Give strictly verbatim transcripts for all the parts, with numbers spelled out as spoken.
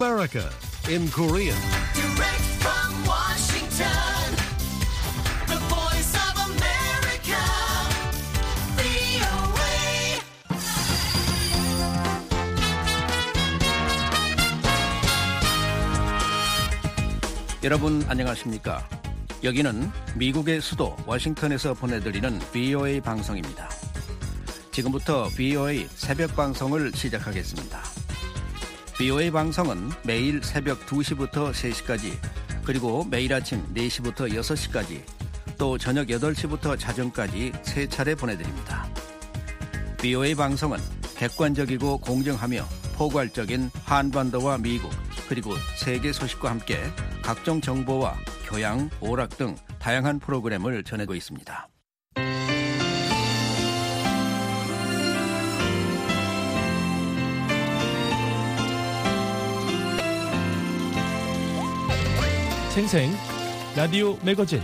America in Korean. Direct from Washington, the voice of America, 브이오에이. 여러분 안녕하십니까? 여기는 미국의 수도 워싱턴에서 보내드리는 브이오에이 방송입니다. 지금부터 브이오에이 새벽 방송을 시작하겠습니다. 브이오에이 방송은 매일 새벽 두 시부터 세 시까지, 그리고 매일 아침 네 시부터 여섯 시까지, 또 저녁 여덟 시부터 자정까지 세 차례 보내드립니다. 브이오에이 방송은 객관적이고 공정하며 포괄적인 한반도와 미국, 그리고 세계 소식과 함께 각종 정보와 교양, 오락 등 다양한 프로그램을 전하고 있습니다. 생생 라디오 매거진.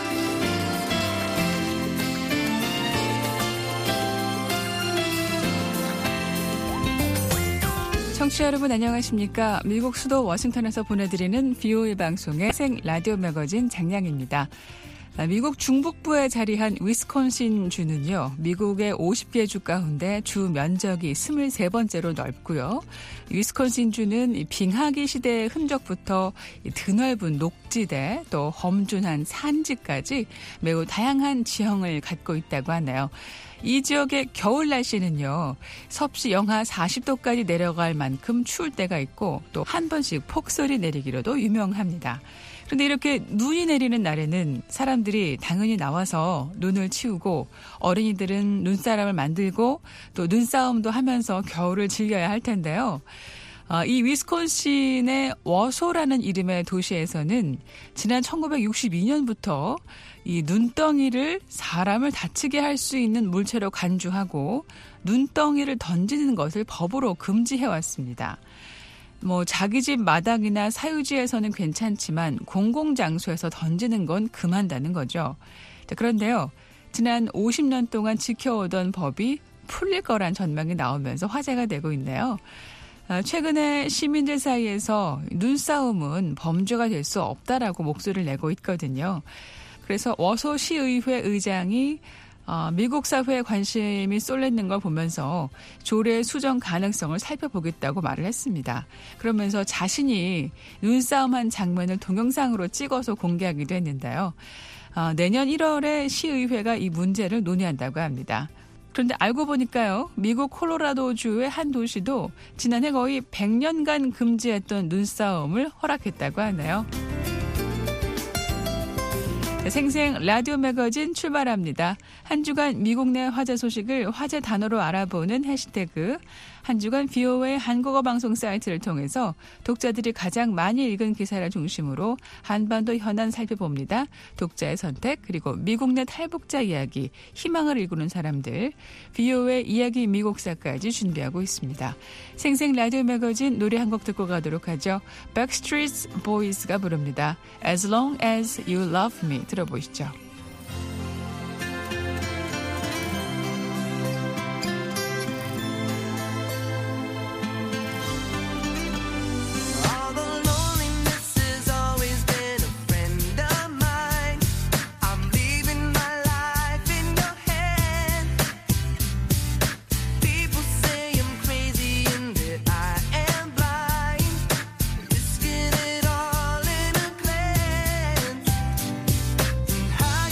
청취자 여러분 안녕하십니까? 미국 수도 워싱턴에서 보내드리는 브이오에이 방송의 생 라디오 매거진 장량입니다. 미국 중북부에 자리한 위스콘신 주는요, 미국의 오십 개 주 가운데 주 면적이 스물세 번째로 넓고요. 위스콘신 주는 빙하기 시대의 흔적부터 드넓은 녹지대, 또 험준한 산지까지 매우 다양한 지형을 갖고 있다고 하네요. 이 지역의 겨울 날씨는요, 섭씨 영하 사십 도까지 내려갈 만큼 추울 때가 있고, 또 한 번씩 폭설이 내리기로도 유명합니다. 그런데 이렇게 눈이 내리는 날에는 사람들이 당연히 나와서 눈을 치우고, 어린이들은 눈사람을 만들고 또 눈싸움도 하면서 겨울을 즐겨야 할 텐데요. 이 위스콘신의 워소라는 이름의 도시에서는 지난 천구백육십이 년부터 이 눈덩이를 사람을 다치게 할 수 있는 물체로 간주하고 눈덩이를 던지는 것을 법으로 금지해왔습니다. 뭐 자기 집 마당이나 사유지에서는 괜찮지만 공공장소에서 던지는 건 금한다는 거죠. 그런데요, 지난 오십 년 동안 지켜오던 법이 풀릴 거란 전망이 나오면서 화제가 되고 있네요. 최근에 시민들 사이에서 눈싸움은 범죄가 될 수 없다라고 목소리를 내고 있거든요. 그래서 워소시의회 의장이 미국 사회에 관심이 쏠리는 걸 보면서 조례 수정 가능성을 살펴보겠다고 말을 했습니다. 그러면서 자신이 눈싸움한 장면을 동영상으로 찍어서 공개하기도 했는데요. 내년 일월에 시의회가 이 문제를 논의한다고 합니다. 그런데 알고 보니까요, 미국 콜로라도주의 한 도시도 지난해 거의 백 년간 금지했던 눈싸움을 허락했다고 하네요. 생생 라디오 매거진 출발합니다. 한 주간 미국 내 화제 소식을 화제 단어로 알아보는 해시태그, 한 주간 브이오에이 한국어 방송 사이트를 통해서 독자들이 가장 많이 읽은 기사를 중심으로 한반도 현안 살펴봅니다. 독자의 선택, 그리고 미국 내 탈북자 이야기, 희망을 일구는 사람들, 브이오에이 이야기 미국사까지 준비하고 있습니다. 생생 라디오 매거진 노래 한 곡 듣고 가도록 하죠. Backstreet Boys가 부릅니다. As long as you love me. 들어보시죠. How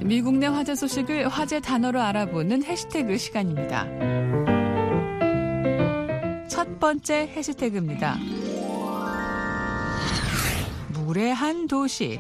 미국 내 화제 소식을 화제 단어로 알아보는 해시태그 시간입니다. 첫 번째 해시태그입니다. 무례한 도시.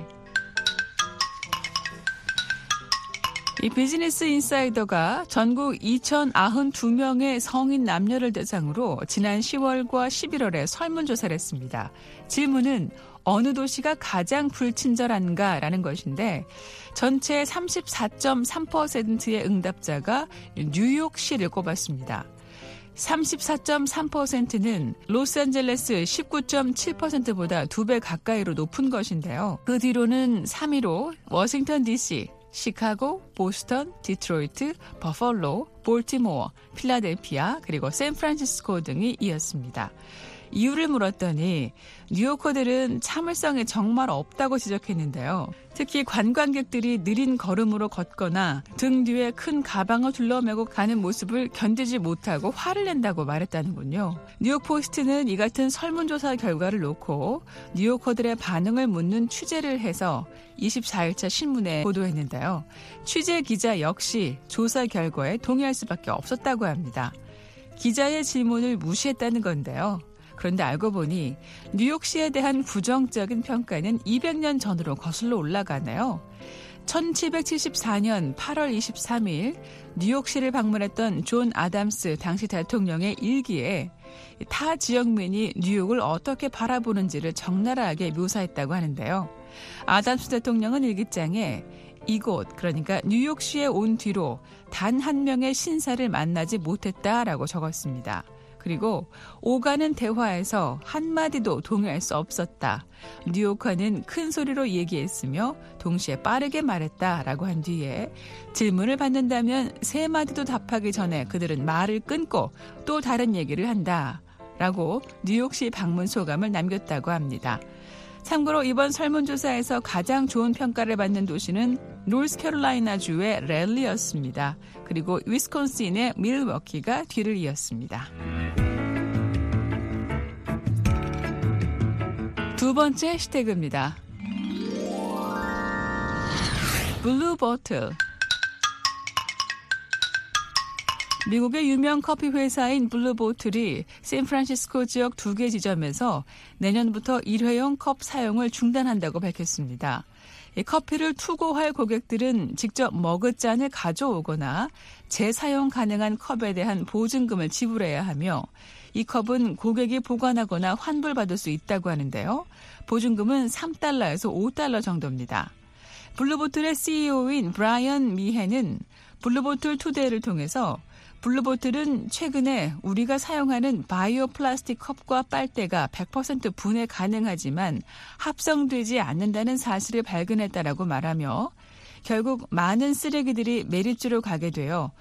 이 비즈니스 인사이더가 전국 이천구십이 명의 성인 남녀를 대상으로 지난 시월과 십일월에 설문조사를 했습니다. 질문은 어느 도시가 가장 불친절한가라는 것인데 전체 삼십사 점 삼 퍼센트의 응답자가 뉴욕시를 꼽았습니다. 삼십사 점 삼 퍼센트는 로스앤젤레스 십구 점 칠 퍼센트보다 두 배 가까이로 높은 것인데요. 그 뒤로는 삼 위로 워싱턴 디씨, 시카고, 보스턴, 디트로이트, 버펄로, 볼티모어, 필라델피아, 그리고 샌프란시스코 등이 이었습니다. 이유를 물었더니 뉴요커들은 참을성이 정말 없다고 지적했는데요. 특히 관광객들이 느린 걸음으로 걷거나 등 뒤에 큰 가방을 둘러매고 가는 모습을 견디지 못하고 화를 낸다고 말했다는군요. 뉴욕포스트는 이 같은 설문조사 결과를 놓고 뉴요커들의 반응을 묻는 취재를 해서 이십사 일차 신문에 보도했는데요. 취재 기자 역시 조사 결과에 동의할 수밖에 없었다고 합니다. 기자의 질문을 무시했다는 건데요. 그런데 알고 보니 뉴욕시에 대한 부정적인 평가는 이백 년 전으로 거슬러 올라가네요. 천칠백칠십사 년 팔월 이십삼 일 뉴욕시를 방문했던 존 아담스 당시 대통령의 일기에 타 지역민이 뉴욕을 어떻게 바라보는지를 적나라하게 묘사했다고 하는데요. 아담스 대통령은 일기장에 이곳, 그러니까 뉴욕시에 온 뒤로 단 한 명의 신사를 만나지 못했다라고 적었습니다. 그리고 오가는 대화에서 한마디도 동의할 수 없었다. 뉴요커는 큰 소리로 얘기했으며 동시에 빠르게 말했다라고 한 뒤에 질문을 받는다면 세 마디도 답하기 전에 그들은 말을 끊고 또 다른 얘기를 한다. 라고 뉴욕시 방문 소감을 남겼다고 합니다. 참고로 이번 설문조사에서 가장 좋은 평가를 받는 도시는 노스캐롤라이나주의 랠리였습니다. 그리고 위스콘신의 밀워키가 뒤를 이었습니다. 두 번째 해시태그입니다. 블루보틀. 미국의 유명 커피 회사인 블루보틀이 샌프란시스코 지역 두 개 지점에서 내년부터 일회용 컵 사용을 중단한다고 밝혔습니다. 이 커피를 투고할 고객들은 직접 머그잔을 가져오거나 재사용 가능한 컵에 대한 보증금을 지불해야 하며 이 컵은 고객이 보관하거나 환불받을 수 있다고 하는데요. 보증금은 삼 달러에서 오 달러 정도입니다. 블루보틀의 씨이오인 브라이언 미해는 블루보틀 투데이를 통해서 블루보틀은 최근에 우리가 사용하는 바이오 플라스틱 컵과 빨대가 백 퍼센트 분해 가능하지만 합성되지 않는다는 사실을 발견했다라고 말하며 결국 많은 쓰레기들이 메리츠로 가게 되어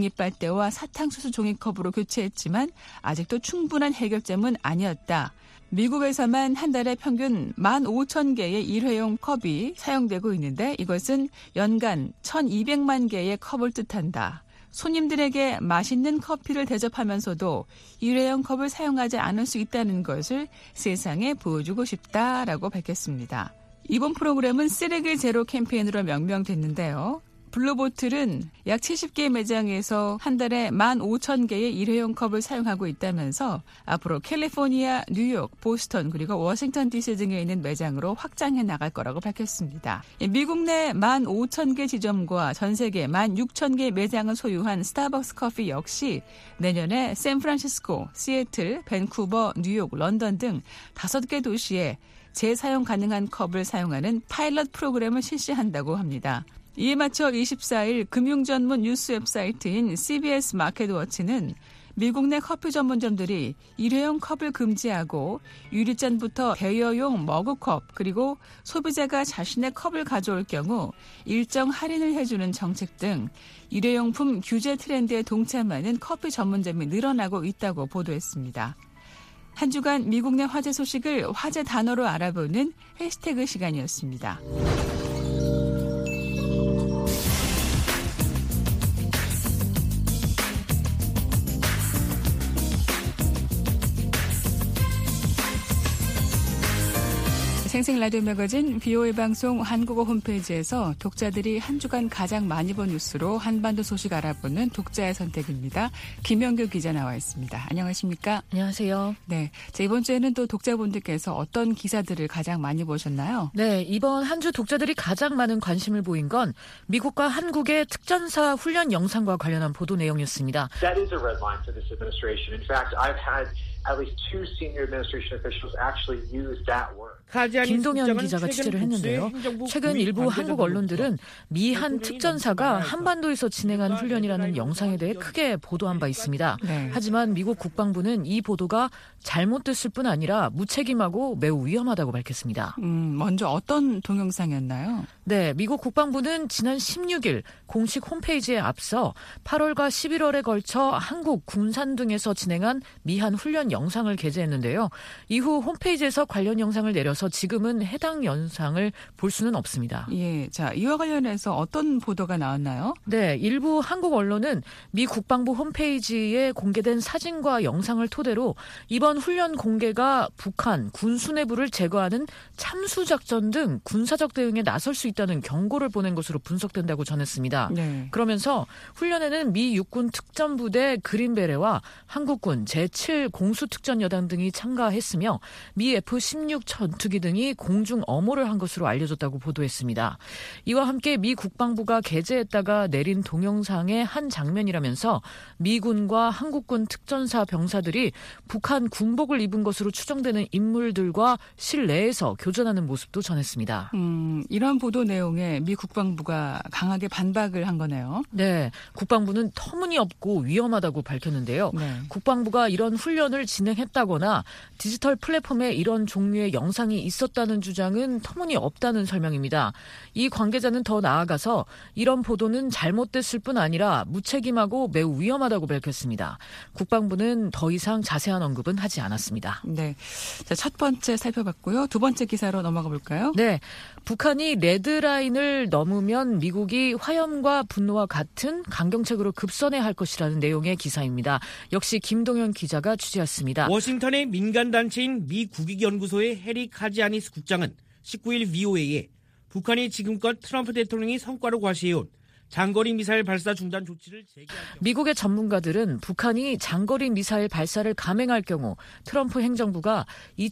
종이빨대와 사탕수수 종이컵으로 교체했지만 아직도 충분한 해결점은 아니었다. 미국에서만 한 달에 평균 만 오천 개의 일회용 컵이 사용되고 있는데 이것은 연간 천이백만 개의 컵을 뜻한다. 손님들에게 맛있는 커피를 대접하면서도 일회용 컵을 사용하지 않을 수 있다는 것을 세상에 보여주고 싶다라고 밝혔습니다. 이번 프로그램은 쓰레기 제로 캠페인으로 명명됐는데요. 블루보틀은 약 칠십 개 매장에서 한 달에 만 오천 개의 일회용 컵을 사용하고 있다면서 앞으로 캘리포니아, 뉴욕, 보스턴 그리고 워싱턴 디씨 등에 있는 매장으로 확장해 나갈 거라고 밝혔습니다. 미국 내 만 오천 개 지점과 전 세계 만 육천 개 매장을 소유한 스타벅스 커피 역시 내년에 샌프란시스코, 시애틀, 밴쿠버, 뉴욕, 런던 등 다섯 개 도시에 재사용 가능한 컵을 사용하는 파일럿 프로그램을 실시한다고 합니다. 이에 맞춰 이십사 일 금융 전문 뉴스 웹사이트인 씨비에스 마켓워치는 미국 내 커피 전문점들이 일회용 컵을 금지하고 유리잔부터 대여용 머그컵 그리고 소비자가 자신의 컵을 가져올 경우 일정 할인을 해주는 정책 등 일회용품 규제 트렌드에 동참하는 커피 전문점이 늘어나고 있다고 보도했습니다. 한 주간 미국 내 화제 소식을 화제 단어로 알아보는 해시태그 시간이었습니다. 생생 라디오 매거진 비오에이 방송 한국어 홈페이지에서 독자들이 한 주간 가장 많이 본 뉴스로 한반도 소식 알아보는 독자의 선택입니다. 김영규 기자 나와 있습니다. 안녕하십니까? 안녕하세요. 네, 자, 이번 주에는 또 독자분들께서 어떤 기사들을 가장 많이 보셨나요? 네, 이번 한 주 독자들이 가장 많은 관심을 보인 건 미국과 한국의 특전사 훈련 영상과 관련한 보도 내용이었습니다. That is a red line for this administration. In fact, I've had at least two senior administration officials actually use that word. 김동현 기자가 취재를 했는데요. 최근 일부 한국 언론들은 미한 특전사가 한반도에서 진행한 훈련이라는 영상에 대해 크게 보도한 바 있습니다. 네. 하지만 미국 국방부는 이 보도가 잘못됐을 뿐 아니라 무책임하고 매우 위험하다고 밝혔습니다. 음, 먼저 어떤 동영상이었나요? 네, 미국 국방부는 지난 십육 일 공식 홈페이지에 앞서 팔월과 십일월에 걸쳐 한국, 군산 등에서 진행한 미한 훈련 영상을 게재했는데요. 이후 홈페이지에서 관련 영상을 내려서 지금은 해당 영상을 볼 수는 없습니다. 예, 자, 이와 관련해서 어떤 보도가 나왔나요? 네, 일부 한국 언론은 미 국방부 홈페이지에 공개된 사진과 영상을 토대로 이번 훈련 공개가 북한 군 수뇌부를 제거하는 참수작전 등 군사적 대응에 나설 수 있다는 경고를 보낸 것으로 분석된다고 전했습니다. 네. 그러면서 훈련에는 미 육군 특전부대 그린베레와 한국군 제칠 공수특전여단 등이 참가했으며 미 에프 십육 전투기 등이 공중 엄호를 한 것으로 알려졌다고 보도했습니다. 이와 함께 미 국방부가 게재했다가 내린 동영상의 한 장면이라면서 미군과 한국군 특전사 병사들이 북한 군복을 입은 것으로 추정되는 인물들과 실내에서 교전하는 모습도 전했습니다. 음, 이런 보도 내용에 미 국방부가 강하게 반박을 한 거네요. 네, 국방부는 터무니없고 위험하다고 밝혔는데요. 네. 국방부가 이런 훈련을 진행했다거나 디지털 플랫폼에 이런 종류의 영상이 있었다는 주장은 터무니없다는 설명입니다. 이 관계자는 더 나아가서 이런 보도는 잘못됐을 뿐 아니라 무책임하고 매우 위험하다고 밝혔습니다. 국방부는 더 이상 자세한 언급은 하지 않았습니다. 네, 자, 첫 번째 살펴봤고요. 두 번째 기사로 넘어가 볼까요? 네, 북한이 레드라인을 넘으면 미국이 화염과 분노와 같은 강경책으로 급선회할 것이라는 내용의 기사입니다. 역시 김동현 기자가 취재했습니다. 워싱턴의 민간단체인 미 국익연구소의 해리 카지아니스 국장은 십구 일 브이오에이에 북한이 지금껏 트럼프 대통령이 성과로 과시해온 장거리 미사일 발사 중단 조치를 재개할 경우 미국의 전문가들은 북한이 장거리 미사일 발사를 감행할 경우 트럼프 행정부가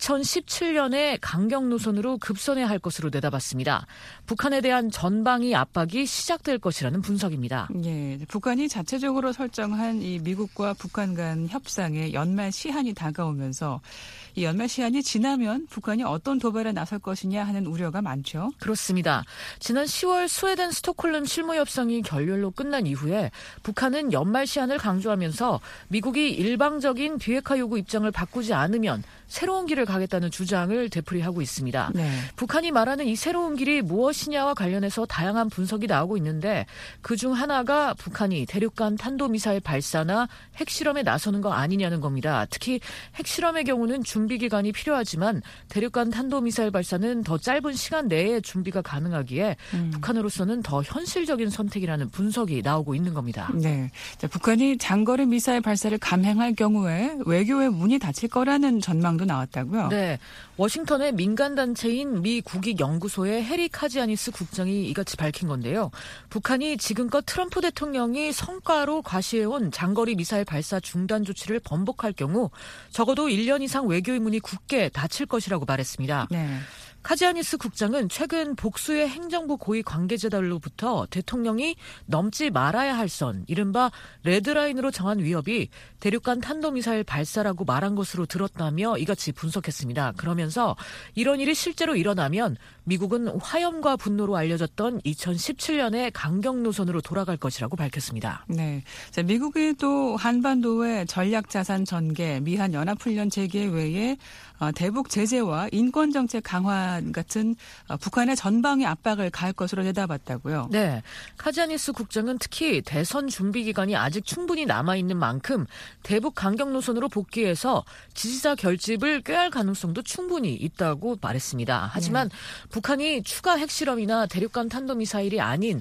이천십칠 년에 강경 노선으로 급선회할 것으로 내다봤습니다. 북한에 대한 전방위 압박이 시작될 것이라는 분석입니다. 예, 북한이 자체적으로 설정한 이 미국과 북한 간 협상의 연말 시한이 다가오면서 이 연말 시한이 지나면 북한이 어떤 도발에 나설 것이냐 하는 우려가 많죠. 그렇습니다. 지난 시월 스웨덴 스톡홀름 실무협상이 결렬로 끝난 이후에 북한은 연말 시한을 강조하면서 미국이 일방적인 비핵화 요구 입장을 바꾸지 않으면 새로운 길을 가겠다는 주장을 되풀이하고 있습니다. 네. 북한이 말하는 이 새로운 길이 무엇이냐와 관련해서 다양한 분석이 나오고 있는데 그중 하나가 북한이 대륙간 탄도미사일 발사나 핵실험에 나서는 거 아니냐는 겁니다. 특히 핵실험의 경우는 준비 기간이 필요하지만 대륙간 탄도미사일 발사는 더 짧은 시간 내에 준비가 가능하기에 음. 북한으로서는 더 현실적인 선택이라는 분석이 나오고 있는 겁니다. 네, 자, 북한이 장거리 미사일 발사를 감행할 경우에 외교의 문이 닫힐 거라는 전망도 나왔다고요? 네, 워싱턴의 민간단체인 미 국익연구소의 해리 카지아니스 국장이 이같이 밝힌 건데요. 북한이 지금껏 트럼프 대통령이 성과로 과시해온 장거리 미사일 발사 중단 조치를 번복할 경우 적어도 일 년 이상 외교의 문이 굳게 닫힐 것이라고 말했습니다. 네. 카지아니스 국장은 최근 복수의 행정부 고위 관계자들로부터 대통령이 넘지 말아야 할 선, 이른바 레드라인으로 정한 위협이 대륙간 탄도미사일 발사라고 말한 것으로 들었다며 이같이 분석했습니다. 그러면서 이런 일이 실제로 일어나면 미국은 화염과 분노로 알려졌던 이천십칠 년의 강경 노선으로 돌아갈 것이라고 밝혔습니다. 네, 자, 미국이 또 한반도의 전략자산 전개, 미한 연합훈련 재개 외에 어, 대북 제재와 인권정책 강화 같은 어, 북한의 전방위 압박을 가할 것으로 내다봤다고요. 네, 카지아니스 국장은 특히 대선 준비 기간이 아직 충분히 남아있는 만큼 대북 강경 노선으로 복귀해서 지지자 결집을 꾀할 가능성도 충분히 있다고 말했습니다. 하지만 네. 북한이 추가 핵실험이나 대륙간 탄도미사일이 아닌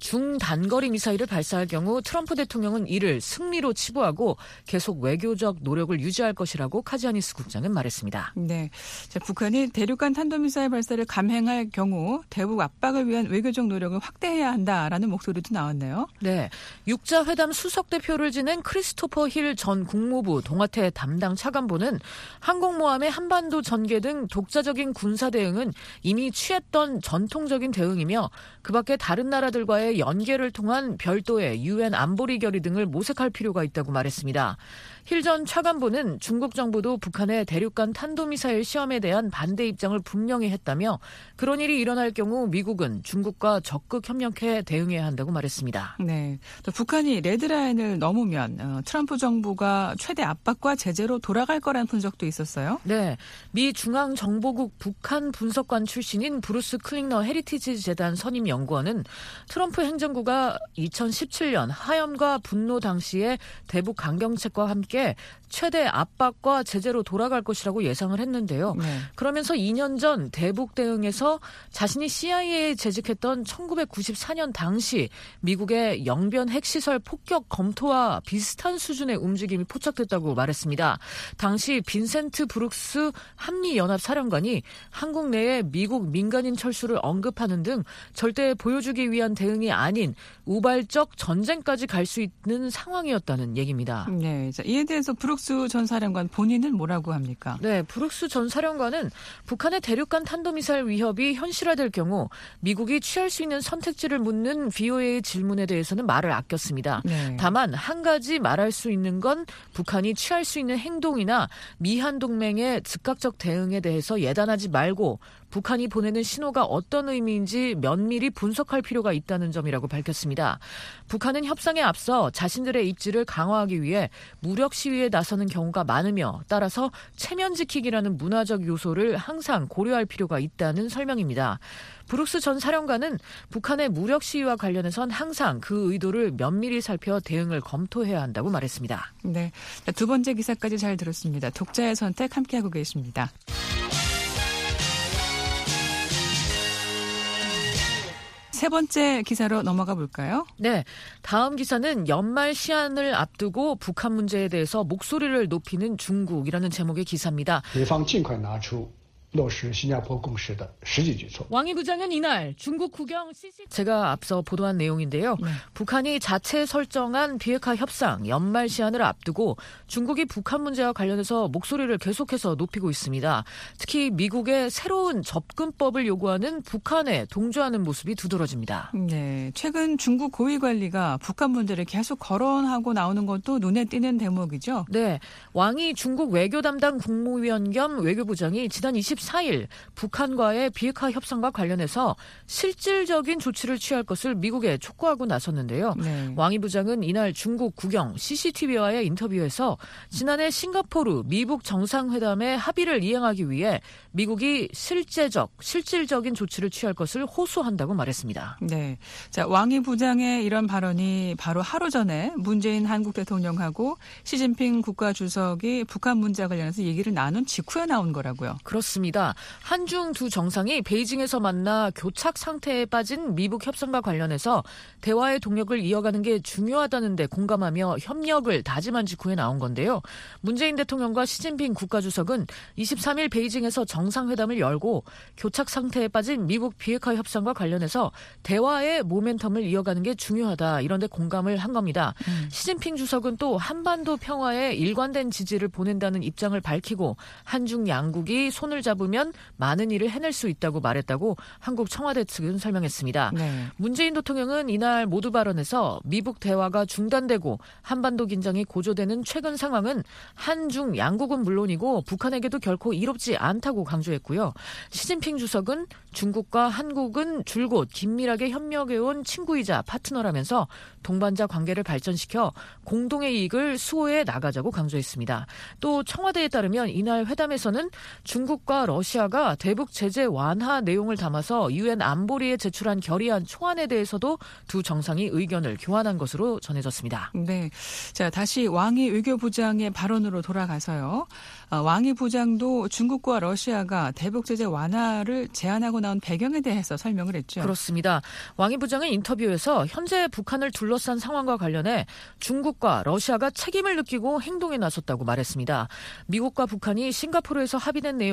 중단거리 미사일을 발사할 경우 트럼프 대통령은 이를 승리로 치부하고 계속 외교적 노력을 유지할 것이라고 카지아니스 국장은 말했습니다. 네, 자, 북한이 대륙간 탄도미사일 미사일 발사를 감행할 경우 대북 압박을 위한 외교적 노력을 확대해야 한다라는 목소리도 나왔네요. 네, 육자회담 수석대표를 지낸 크리스토퍼 힐 전 국무부 동아태 담당 차관보는 항공모함의 한반도 전개 등 독자적인 군사 대응은 이미 취했던 전통적인 대응이며 그 밖에 다른 나라들과의 연계를 통한 별도의 유엔 안보리 결의 등을 모색할 필요가 있다고 말했습니다. 힐 전 차관보는 중국 정부도 북한의 대륙간 탄도미사일 시험에 대한 반대 입장을 분명히 했다며 그런 일이 일어날 경우 미국은 중국과 적극 협력해 대응해야 한다고 말했습니다. 네, 또 북한이 레드라인을 넘으면 어, 트럼프 정부가 최대 압박과 제재로 돌아갈 거라는 분석도 있었어요. 네, 미 중앙정보국 북한 분석관 출신인 브루스 클링너 헤리티지 재단 선임 연구원은 트럼프 행정부가 이천십칠 년 하염과 분노 당시에 대북 강경책과 함께 최대 압박과 제재로 돌아갈 것이라고 예상을 했는데요. 네. 그러면서 이 년 전 대북 대응에서 자신이 씨아이에이에 재직했던 천구백구십사 년 당시 미국의 영변 핵시설 폭격 검토와 비슷한 수준의 움직임이 포착됐다고 말했습니다. 당시 빈센트 브룩스 한미연합사령관이 한국 내에 미국 민간인 철수를 언급하는 등 절대 보여주기 위한 대응이 아닌 우발적 전쟁까지 갈 수 있는 상황이었다는 얘기입니다. 네, 자, 이에 대해서 브룩스 전 사령관 본인은 뭐라고 합니까? 네, 브룩스 전 사령관은 북한의 대륙간 탄도미사일 위협이 현실화될 경우 미국이 취할 수 있는 선택지를 묻는 브이오에이의 질문에 대해서는 말을 아꼈습니다. 네. 다만 한 가지 말할 수 있는 건 북한이 취할 수 있는 행동이나 미한 동맹의 즉각적 대응에 대해서 예단하지 말고 북한이 보내는 신호가 어떤 의미인지 면밀히 분석할 필요가 있다는 점이라고 밝혔습니다. 북한은 협상에 앞서 자신들의 입지를 강화하기 위해 무력 시위에 나서는 경우가 많으며 따라서 체면 지키기라는 문화적 요소를 항상 고려할 필요가 있다는 설명입니다. 브룩스 전 사령관은 북한의 무력 시위와 관련해선 항상 그 의도를 면밀히 살펴 대응을 검토해야 한다고 말했습니다. 네, 두 번째 기사까지 잘 들었습니다. 독자의 선택 함께하고 계십니다. 세 번째 기사로 넘어가 볼까요? 네, 다음 기사는 연말 시한을 앞두고 북한 문제에 대해서 목소리를 높이는 중국이라는 제목의 기사입니다. 美方尽快拿出落实新加坡共识的实际举措. 왕이 부장은 이날 중국 국영 씨씨 제가 앞서 보도한 내용인데요. 네. 북한이 자체 설정한 비핵화 협상 연말 시한을 앞두고 중국이 북한 문제와 관련해서 목소리를 계속해서 높이고 있습니다. 특히 미국의 새로운 접근법을 요구하는 북한에 동조하는 모습이 두드러집니다. 네, 최근 중국 고위 관리가 북한 문제를 계속 거론하고 나오는 것도 눈에 띄는 대목이죠. 네, 왕이 중국 외교 담당 국무위원 겸 외교부장이 지난 이십사 일 북한과의 비핵화 협상과 관련해서 실질적인 조치를 취할 것을 미국에 촉구하고 나섰는데요. 네. 왕이 부장은 이날 중국 국영 씨씨티비와의 인터뷰에서 지난해 싱가포르 미북 정상회담의 합의를 이행하기 위해 미국이 실제적, 실질적인 조치를 취할 것을 호소한다고 말했습니다. 네, 자, 왕이 부장의 이런 발언이 바로 하루 전에 문재인 한국 대통령하고 시진핑 국가주석이 북한 문제와 관련해서 얘기를 나눈 직후에 나온 거라고요. 그렇습니다. 한중 두 정상이 베이징에서 만나 교착 상태에 빠진 미북 협상과 관련해서 대화의 동력을 이어가는 게 중요하다는 데 공감하며 협력을 다짐한 직후에 나온 건데요. 문재인 대통령과 시진핑 국가주석은 이십삼 일 베이징에서 정상회담을 열고 교착 상태에 빠진 미북 비핵화 협상과 관련해서 대화의 모멘텀을 이어가는 게 중요하다 이런 데 공감을 한 겁니다. 음. 시진핑 주석은 또 한반도 평화에 일관된 지지를 보낸다는 입장을 밝히고 한중 양국이 손을 잡으면 많은 일을 해낼 수 있다고 말했다고 한국 청와대 측은 설명했습니다. 네. 문재인 대통령은 이날 모두 발언에서 미북 대화가 중단되고 한반도 긴장이 고조되는 최근 상황은 한중 양국은 물론이고 북한에게도 결코 이롭지 않다고 강조했고요. 시진핑 주석은 중국과 한국은 줄곧 긴밀하게 협력해온 친구이자 파트너라면서 동반자 관계를 발전시켜 공동의 이익을 수호해 나가자고 강조했습니다. 또 청와대에 따르면 이날 회담에서는 중국과 러시아가 대북 제재 완화 내용을 담아서 유엔 안보리에 제출한 결의안 초안에 대해서도 두 정상이 의견을 교환한 것으로 전해졌습니다. 네, 자, 다시 왕이 외교부장의 발언으로 돌아가서요. 어, 왕이 부장도 중국과 러시아가 대북 제재 완화를 제안하고 나온 배경에 대해서 설명을 했죠. 그렇습니다. 왕이 부장은 인터뷰에서 현재 북한을 둘러싼 상황과 관련해 중국과 러시아가 책임을 느끼고 행동에 나섰다고 말했습니다. 미국과 북한이 싱가포르에서 합의된 내용이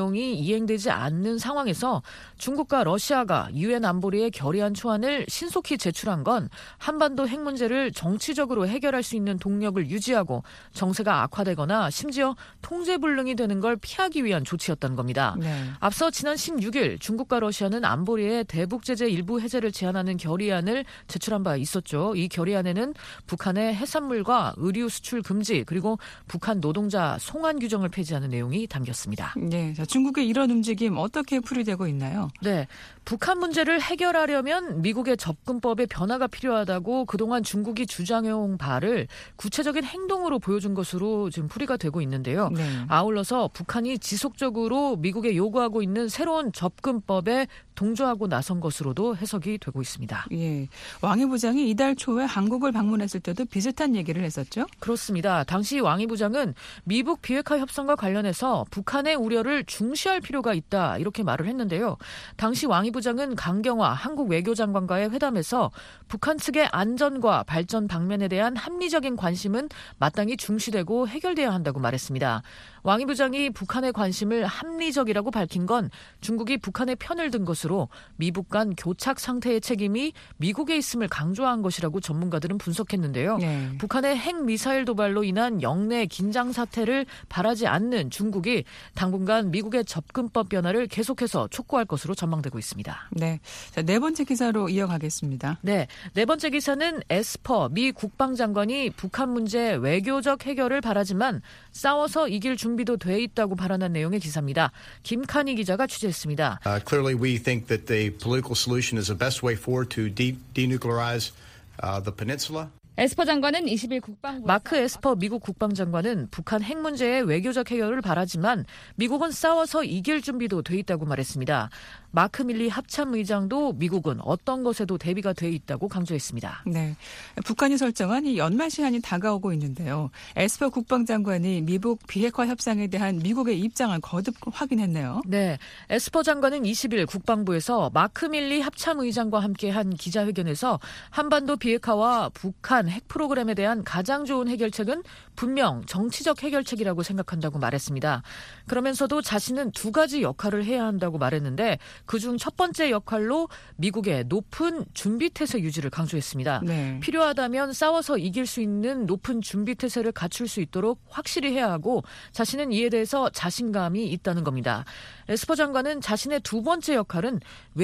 이행되지 않는 상황에서 중국과 러시아가 유엔 안보리의 결의안 초안을 신속히 제출한 건 한반도 핵 문제를 정치적으로 해결할 수 있는 동력을 유지하고 정세가 악화되거나 심지어 통제불능이 되는 걸 피하기 위한 조치였던 겁니다. 네. 앞서 지난 십육 일 중국과 러시아는 안보리에 대북 제재 일부 해제를 제한하는 결의안을 제출한 바 있었죠. 이 결의안에는 북한의 해산물과 의류 수출 금지 그리고 북한 노동자 송환 규정을 폐지하는 내용이 담겼습니다. 네, 자, 중국의 이런 움직임 어떻게 풀이되고 있나요? 네, 북한 문제를 해결하려면 미국의 접근법에 변화가 필요하다고 그동안 중국이 주장해온 바를 구체적인 행동으로 보여준 것으로 지금 풀이가 되고 있는데요. 네. 아울러서 북한이 지속적으로 미국에 요구하고 있는 새로운 접근법에 동조하고 나선 것으로도 해석이 되고 있습니다. 예, 왕이 부장이 이달 초에 한국을 방문했을 때도 비슷한 얘기를 했었죠? 그렇습니다. 당시 왕이 부장은 미북 비핵화 협상과 관련해서 북한의 우려를 중시할 필요가 있다 이렇게 말을 했는데요. 당시 왕이 부장은 강경화 한국 외교장관과의 회담에서 북한 측의 안전과 발전 방면에 대한 합리적인 관심은 마땅히 중시되고 해결돼야 한다고 말했습니다. 왕이 부장이 북한의 관심을 합리적이라고 밝힌 건 중국이 북한의 편을 든 것으로 미북 간 교착 상태의 책임이 미국에 있음을 강조한 것이라고 전문가들은 분석했는데요. 네. 북한의 핵미사일 도발로 인한 영내 긴장 사태를 바라지 않는 중국이 당분간 미국의 접근법 변화를 계속해서 촉구할 것으로 전망되고 있습니다. 네, 자, 네 번째 기사로 이어가겠습니다. 네, 네 번째 기사는 에스퍼 미 국방장관이 북한 문제 외교적 해결을 바라지만 싸워서 이길 준비도 돼 있다고 발언한 내용의 기사입니다. 김칸희 기자가 취재했습니다. Uh, clearly, we think that the political solution is the best way forward to de- denuclearize uh, the peninsula. 에스퍼 장관은 이십 일 국방부 마크 에스퍼 미국 국방장관은 북한 핵 문제의 외교적 해결을 바라지만 미국은 싸워서 이길 준비도 돼 있다고 말했습니다. 마크 밀리 합참의장도 미국은 어떤 것에도 대비가 돼 있다고 강조했습니다. 네, 북한이 설정한 이 연말 시한이 다가오고 있는데요. 에스퍼 국방장관이 미북 비핵화 협상에 대한 미국의 입장을 거듭 확인했네요. 네, 에스퍼 장관은 이십 일 국방부에서 마크 밀리 합참의장과 함께한 기자회견에서 한반도 비핵화와 북한 핵 프로그램에 대한 가장 좋은 해결책은 분명 정치적 해결책이라고 생각한다고 말했습니다. 그러면서도 자신은 두 가지 역할을 해야 한다고 말했는데 그중 첫 번째 역할로 미국의 높은 준비태세 유지를 강조했습니다. 네. 필요하다면 싸워서 이길 수 있는 높은 준비태세를 갖출 수 있도록 확실히 해야 하고 자신은 이에 대해서 자신감이 있다는 겁니다. 에스퍼 장관은 자신의 두 번째 역할은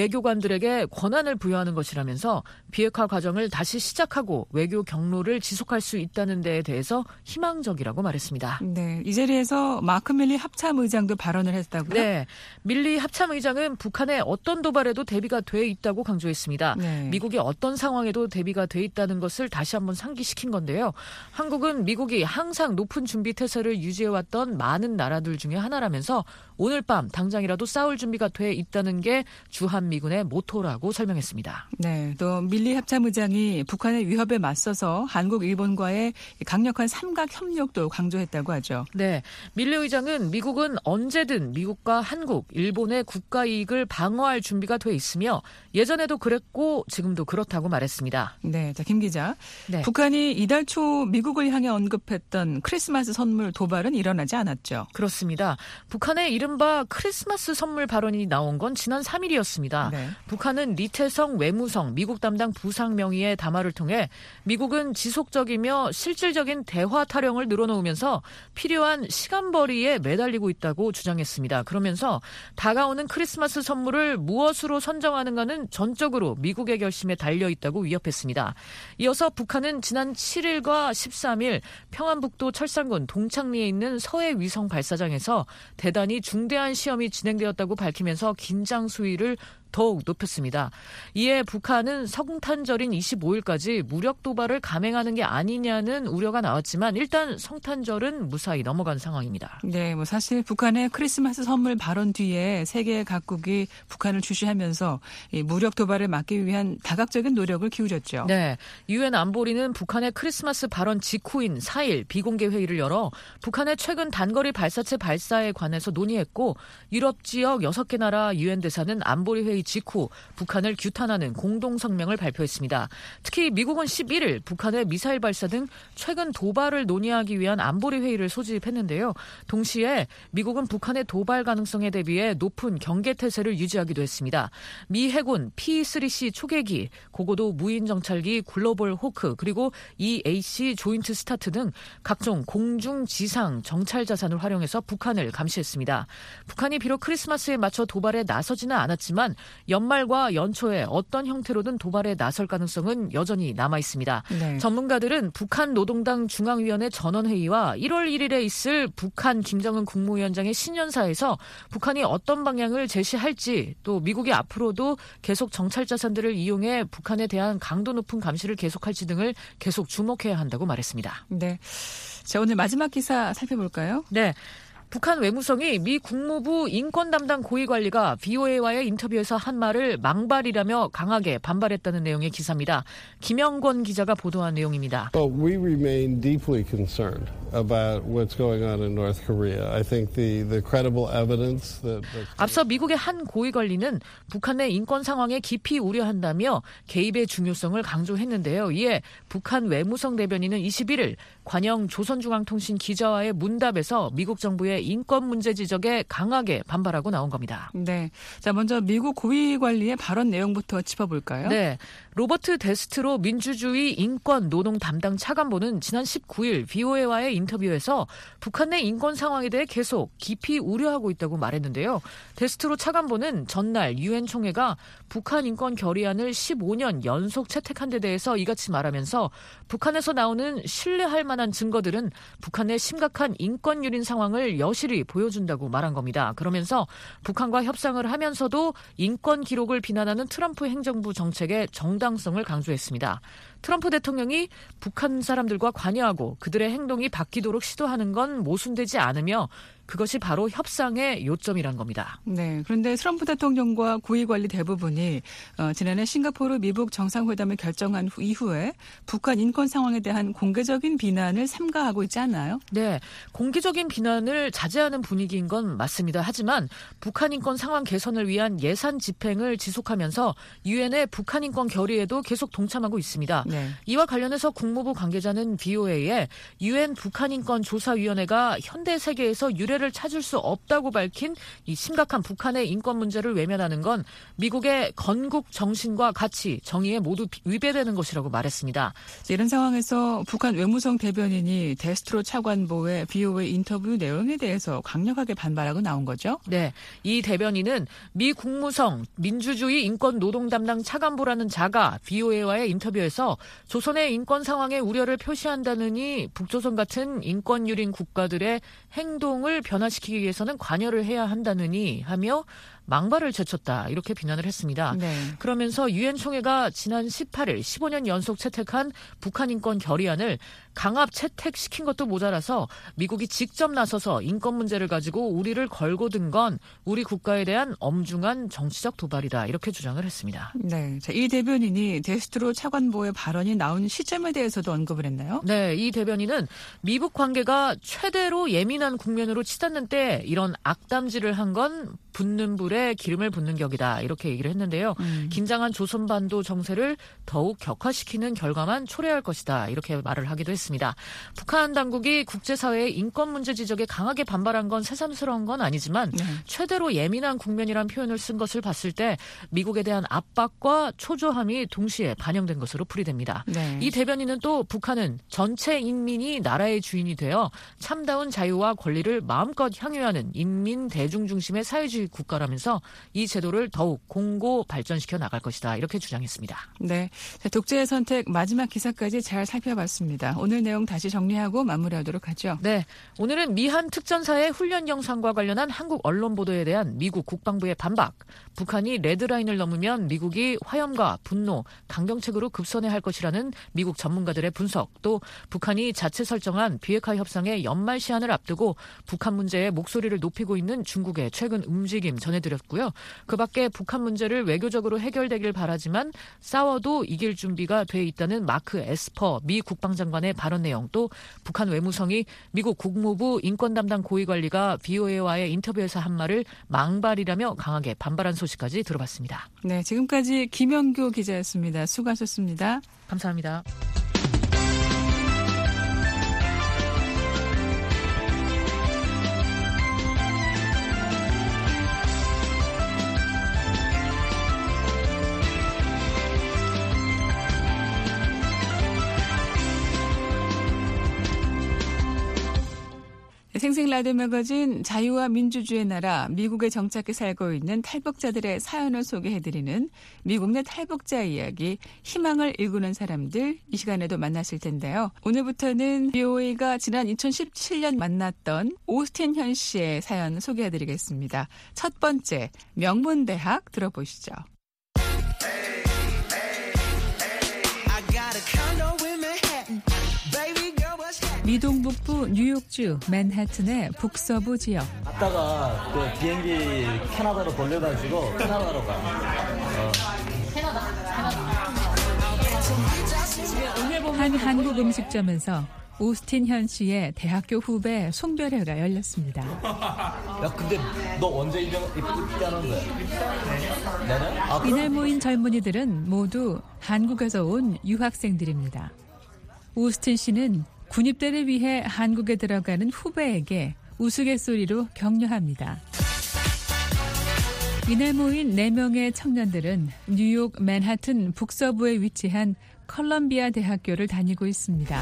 외교관들에게 권한을 부여하는 것이라면서 비핵화 과정을 다시 시작하고 외교 경로를 지속할 수 있다는 데에 대해서 희망적이라고 말했습니다. 네, 이 자리에서 마크 밀리 합참의장도 발언을 했다고요? 네, 밀리 합참의장은 북한의 어떤 도발에도 대비가 돼 있다고 강조했습니다. 네. 미국이 어떤 상황에도 대비가 돼 있다는 것을 다시 한번 상기시킨 건데요. 한국은 미국이 항상 높은 준비 태세를 유지해왔던 많은 나라들 중에 하나라면서 오늘 밤 당장이라도 싸울 준비가 돼 있다는 게 주한미군의 모토라고 설명했습니다. 네, 또 밀리 합참의장이 북한의 위협에 맞서서 한국, 일본과의 강력한 삼각 협력도 강조했다고 하죠. 네, 밀리 의장은 미국은 언제든 미국과 한국, 일본의 국가 이익을 방어할 준비가 돼 있으며 예전에도 그랬고 지금도 그렇다고 말했습니다. 네, 자, 김 기자. 네. 북한이 이달 초 미국을 향해 언급했던 크리스마스 선물 도발은 일어나지 않았죠. 그렇습니다. 북한의 이른바 크리스마스 선물 발언이 나온 건 지난 삼 일이었습니다. 네. 북한은 리태성 외무성 미국 담당 부상 명의의 담화를 통해 미국은 지속적이며 실질적인 대화 타령을 늘어놓으면서 필요한 시간벌이에 매달리고 있다고 주장했습니다. 그러면서 다가오는 크리스마스 선물을 무엇으로 선정하는가는 전적으로 미국의 결심에 달려있다고 위협했습니다. 이어서 북한은 지난 칠 일과 십삼 일 평안북도 철산군 동창리에 있는 서해 위성 발사장에서 대단히 중대한 시험이 진행되었다고 밝히면서 긴장 수위를 더욱 높였습니다. 이에 북한은 성탄절인 이십오 일까지 무력 도발을 감행하는 게 아니냐는 우려가 나왔지만 일단 성탄절은 무사히 넘어간 상황입니다. 네, 뭐 사실 북한의 크리스마스 선물 발언 뒤에 세계 각국이 북한을 주시하면서 이 무력 도발을 막기 위한 다각적인 노력을 기울였죠. 네, 유엔 안보리는 북한의 크리스마스 발언 직후인 사 일 비공개 회의를 열어 북한의 최근 단거리 발사체 발사에 관해서 논의했고 유럽 지역 여섯 개 나라 유엔 대사는 안보리 회의 회의 직후 북한을 규탄하는 공동성명을 발표했습니다. 특히 미국은 십일 일 북한의 미사일 발사 등 최근 도발을 논의하기 위한 안보리 회의를 소집했는데요. 동시에 미국은 북한의 도발 가능성에 대비해 높은 경계태세를 유지하기도 했습니다. 미 해군 피 쓰리 씨 초계기, 고고도 무인 정찰기 글로벌 호크, 그리고 이에이씨 조인트 스타트 등 각종 공중 지상 정찰 자산을 활용해서 북한을 감시했습니다. 북한이 비록 크리스마스에 맞춰 도발에 나서지는 않았지만 연말과 연초에 어떤 형태로든 도발에 나설 가능성은 여전히 남아 있습니다. 네. 전문가들은 북한 노동당 중앙위원회 전원회의와 일월 일일에 있을 북한 김정은 국무위원장의 신년사에서 북한이 어떤 방향을 제시할지, 또 미국이 앞으로도 계속 정찰 자산들을 이용해 북한에 대한 강도 높은 감시를 계속할지 등을 계속 주목해야 한다고 말했습니다. 네. 자, 오늘 마지막 기사 살펴볼까요? 네. 북한 외무성이 미 국무부 인권 담당 고위관리가 브이오에이와의 인터뷰에서 한 말을 망발이라며 강하게 반발했다는 내용의 기사입니다. 김영권 기자가 보도한 내용입니다. Well, we remain deeply concerned about what's going on in North Korea. I think the the credible evidence that 앞서 미국의 한 고위관리는 북한 내 인권 상황에 깊이 우려한다며 개입의 중요성을 강조했는데요. 이에 북한 외무성 대변인은 이십일 일 관영 조선중앙통신 기자와의 문답에서 미국 정부의 인권 문제 지적에 강하게 반발하고 나온 겁니다. 네. 자, 먼저 미국 고위관리의 발언 내용부터 짚어볼까요? 네. 로버트 데스트로 민주주의 인권 노동 담당 차관보는 지난 십구 일 브이오에이와의 인터뷰에서 북한 내 인권 상황에 대해 계속 깊이 우려하고 있다고 말했는데요. 데스트로 차관보는 전날 유엔 총회가 북한 인권 결의안을 십오 년 연속 채택한 데 대해서 이같이 말하면서 북한에서 나오는 신뢰할 만한 증거들은 북한 내 심각한 인권 유린 상황을 여실히 보여준다고 말한 겁니다. 그러면서 북한과 협상을 하면서도 인권 기록을 비난하는 트럼프 행정부 정책의 정당성을 강조했습니다. 트럼프 대통령이 북한 사람들과 관여하고 그들의 행동이 바뀌도록 시도하는 건 모순되지 않으며 그것이 바로 협상의 요점이란 겁니다. 네. 그런데 트럼프 대통령과 고위관리 대부분이 어, 지난해 싱가포르 미북 정상회담을 결정한 후, 이후에 북한 인권 상황에 대한 공개적인 비난을 삼가하고 있지 않나요? 네. 공개적인 비난을 자제하는 분위기인 건 맞습니다. 하지만 북한 인권 상황 개선을 위한 예산 집행을 지속하면서 유엔의 북한 인권 결의에도 계속 동참하고 있습니다. 네. 이와 관련해서 국무부 관계자는 브이오에이에 유엔 북한 인권 조사위원회가 현대 세계에서 유례 를 찾을 수 없다고 밝힌 이 심각한 북한의 인권 문제를 외면하는 건 미국의 건국 정신과 가치, 정의에 모두 위배되는 것이라고 말했습니다. 이런 상황에서 북한 외무성 대변인이 데스트로 차관보의 브이오에이 인터뷰 내용에 대해서 강력하게 반발하고 나온 거죠? 네. 이 대변인은 미 국무성 민주주의 인권 노동 담당 차관보라는 자가 브이오에이와의 인터뷰에서 조선의 인권 상황에 우려를 표시한다느니 북조선 같은 인권 유린 국가들의 행동을 변화시키기 위해서는 관여를 해야 한다느니 하며 망발을 제쳤다 이렇게 비난을 했습니다. 네. 그러면서 유엔 총회가 지난 십팔 일 십오 년 연속 채택한 북한 인권 결의안을 강압 채택시킨 것도 모자라서 미국이 직접 나서서 인권 문제를 가지고 우리를 걸고 든 건 우리 국가에 대한 엄중한 정치적 도발이다 이렇게 주장을 했습니다. 네, 자, 이 대변인이 데스트로 차관보의 발언이 나온 시점에 대해서도 언급을 했나요? 네, 이 대변인은 미북 관계가 최대로 예민한 국면으로 치닫는 때 이런 악담질을 한 건 붙는 불에 기름을 붓는 격이다 이렇게 얘기를 했는데요. 음. 긴장한 조선반도 정세를 더욱 격화시키는 결과만 초래할 것이다 이렇게 말을 하기도 했습니다. 북한 당국이 국제사회의 인권 문제 지적에 강하게 반발한 건 새삼스러운 건 아니지만 네. 최대로 예민한 국면이란 표현을 쓴 것을 봤을 때 미국에 대한 압박과 초조함이 동시에 반영된 것으로 풀이됩니다. 네. 이 대변인은 또 북한은 전체 인민이 나라의 주인이 되어 참다운 자유와 권리를 마음껏 향유하는 인민 대중 중심의 사회주의 국가라면서 이 제도를 더욱 공고 발전시켜 나갈 것이다 이렇게 주장했습니다. 네, 자, 독재의 선택 마지막 기사까지 잘 살펴봤습니다. 오늘 내용 다시 정리하고 마무리하도록 하죠. 네, 오늘은 미한 특전사의 훈련 영상과 관련한 한국 언론 보도에 대한 미국 국방부의 반박, 북한이 레드라인을 넘으면 미국이 화염과 분노, 강경책으로 급선회할 할 것이라는 미국 전문가들의 분석, 또 북한이 자체 설정한 비핵화 협상의 연말 시한을 앞두고 북한 문제에 목소리를 높이고 있는 중국의 최근 음주 움직임 전해드렸고요. 그 밖에 북한 문제를 외교적으로 해결되길 바라지만 싸워도 이길 준비가 돼 있다는 마크 에스퍼 미 국방장관의 발언 내용, 또 북한 외무성이 미국 국무부 인권 담당 고위관리가 브이오에이와의 인터뷰에서 한 말을 망발이라며 강하게 반발한 소식까지 들어봤습니다. 네, 지금까지 김영교 기자였습니다. 수고하셨습니다. 감사합니다. 생생 라디오 매거진 자유와 민주주의의 나라 미국에 정착해 살고 있는 탈북자들의 사연을 소개해드리는 미국 내 탈북자 이야기, 희망을 일구는 사람들, 이 시간에도 만나실 텐데요. 오늘부터는 브이오에이가 지난 이천십칠 년 만났던 오스틴 현 씨의 사연 소개해드리겠습니다. 첫 번째, 명문대학 들어보시죠. 미동북부 뉴욕주 맨해튼의 북서부 지역. 갔다가 그 비행기 캐나다로 돌려가지고 캐나다로 가. 어. 캐나다. 한 한국 음식점에서 오스틴 현 씨의 대학교 후배 송별회가 열렸습니다. 야, 근데 너 언제 입대, 입대하는 거야? 내년? 아, 이날 모인 젊은이들은 모두 한국에서 온 유학생들입니다. 오스틴 씨는 군입대를 위해 한국에 들어가는 후배에게 우스갯소리로 격려합니다. 이날 모인 네 명의 청년들은 뉴욕 맨하튼 북서부에 위치한 컬럼비아 대학교를 다니고 있습니다.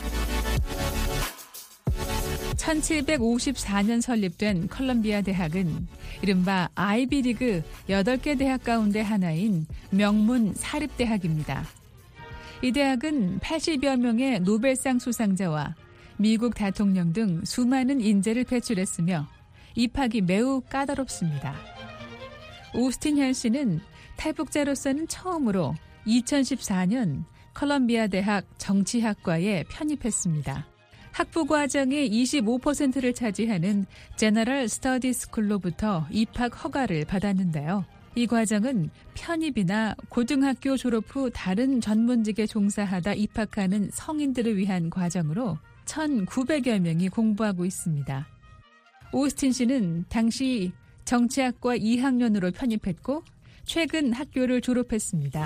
천칠백오십사 년 설립된 컬럼비아 대학은 이른바 아이비리그 여덟 개 대학 가운데 하나인 명문 사립대학입니다. 이 대학은 팔십여 명의 노벨상 수상자와 미국 대통령 등 수많은 인재를 배출했으며 입학이 매우 까다롭습니다. 오스틴 현 씨는 탈북자로서는 처음으로 이천십사 년 컬럼비아 대학 정치학과에 편입했습니다. 학부 과정의 이십오 퍼센트를 차지하는 제너럴 스터디 스쿨로부터 입학 허가를 받았는데요. 이 과정은 편입이나 고등학교 졸업 후 다른 전문직에 종사하다 입학하는 성인들을 위한 과정으로 천구백여 명이 공부하고 있습니다. 오스틴 씨는 당시 정치학과 이 학년으로 편입했고 최근 학교를 졸업했습니다.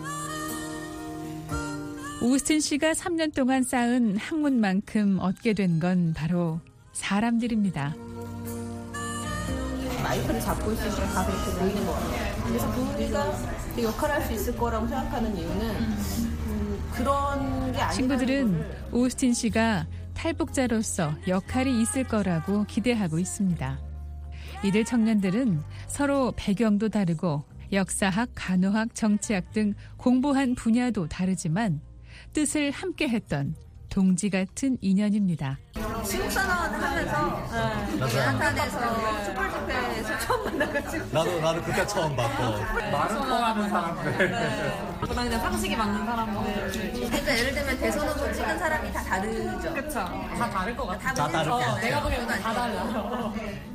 오스틴 씨가 삼 년 동안 쌓은 학문만큼 얻게 된 건 바로 사람들입니다. 마이크를 잡고 있을 때 다 그렇게 보이는 것 같아요. 그래서 우리가 그 역할을 할 수 있을 거라고 생각하는 이유는 음, 그런 게 아니라 친구들은 오스틴 씨가 탈북자로서 역할이 있을 거라고 기대하고 있습니다. 이들 청년들은 서로 배경도 다르고 역사학, 간호학, 정치학 등 공부한 분야도 다르지만 뜻을 함께 했던 동지 같은 인연입니다. 시국선언 하면서 맨하탄에서 촛불 집회에서 처음 만나가지고 나도 나도 그때 처음 봤고 말은 통하는 사람들 그냥 그냥 상식이 맞는 사람들. 그러니까 예를 들면 대선 후보 찍은 사람이 다 다르죠. 그렇죠. 다 다를 것 같아. 다 다를 것 같아. 내가 보기엔 다 달라.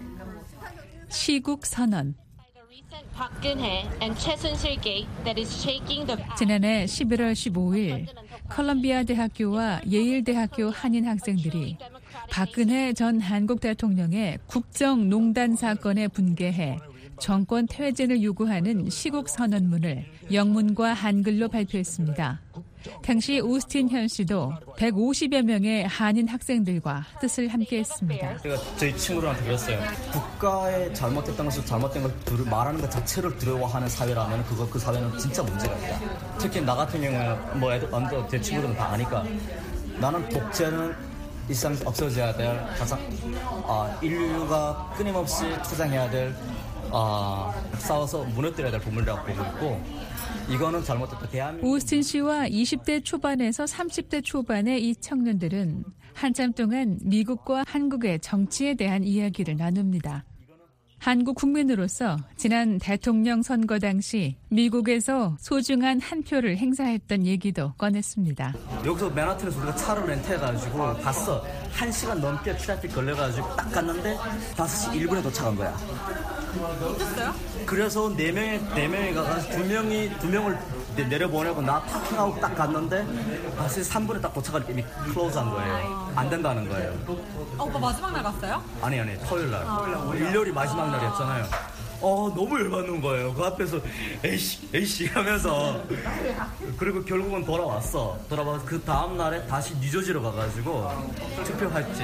시국선언. 박근혜 and 최순실 gate that is shaking the. 지난해 십일월 십오일 컬럼비아 대학교와 예일 대학교 한인 학생들이 박근혜 전 한국 대통령의 국정농단 사건에 분개해 정권 퇴진을 요구하는 시국선언문을 영문과 한글로 발표했습니다. 당시 오스틴 현 씨도 백오십여 명의 한인 학생들과 뜻을 함께했습니다. 제가 저희 친구들한테 그랬어요. 국가에 잘못했던 것을 잘못된 걸 말하는 것 자체를 두려워하는 사회라면 그거 그 사회는 진짜 문제가 있다. 특히 나 같은 경우는 뭐 애들, 제 친구들은 다 아니까 나는 독재는 일상 없어져야 될 가장 아, 인류가 끊임없이 투쟁해야 될 아, 싸워서 무너뜨려야 될 보물이라고 보고 있고. 이거는 잘못됐다. 대한민국. 오스틴 씨와 이십 대 초반에서 삼십 대 초반의 이 청년들은 한참 동안 미국과 한국의 정치에 대한 이야기를 나눕니다. 한국 국민으로서 지난 대통령 선거 당시 미국에서 소중한 한 표를 행사했던 얘기도 꺼냈습니다. 여기서 맨하튼에서 우리가 차를 렌트해가지고 갔어. 한 시간 넘게 트래픽 걸려가지고 딱 갔는데 다섯 시 일 분에 도착한 거야. 어땠어요? 그래서 네 명에 네 명이 가서 두 명이 두 명을 내려보내고 나 파킹하고 딱 갔는데 다시 삼 분에 딱 도착할 때 이미 클로즈한 거예요. 안 된다는 거예요. 아, 오빠 마지막 날 갔어요? 아니 아니 토요일 날. 아. 일요일이 마지막 날이었잖아요. 어 너무 열받는 거예요. 그 앞에서 에이씨 에이씨 하면서 그리고 결국은 돌아왔어. 돌아와서 그 다음 날에 다시 뉴저지로 가가지고 투표했지.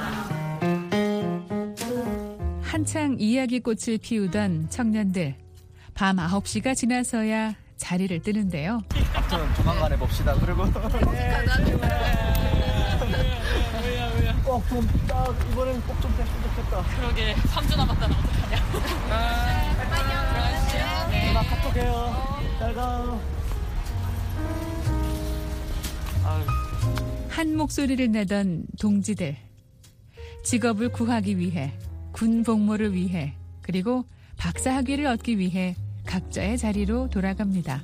한창 이야기꽃을 피우던 청년들. 밤 아홉 시가 지나서야 자리를 뜨는데요. 아무튼 조만간 해봅시다. 그리고 꼭 좀 딱 이번엔 꼭 좀 됐으면 좋겠다. 그러게 삼 주 남았다는 어떡하냐. 네. 나 카톡해요. 잘 가. 한 목소리를 내던 동지들. 직업을 구하기 위해, 군 복무를 위해, 그리고 박사학위를 얻기 위해 각자의 자리로 돌아갑니다.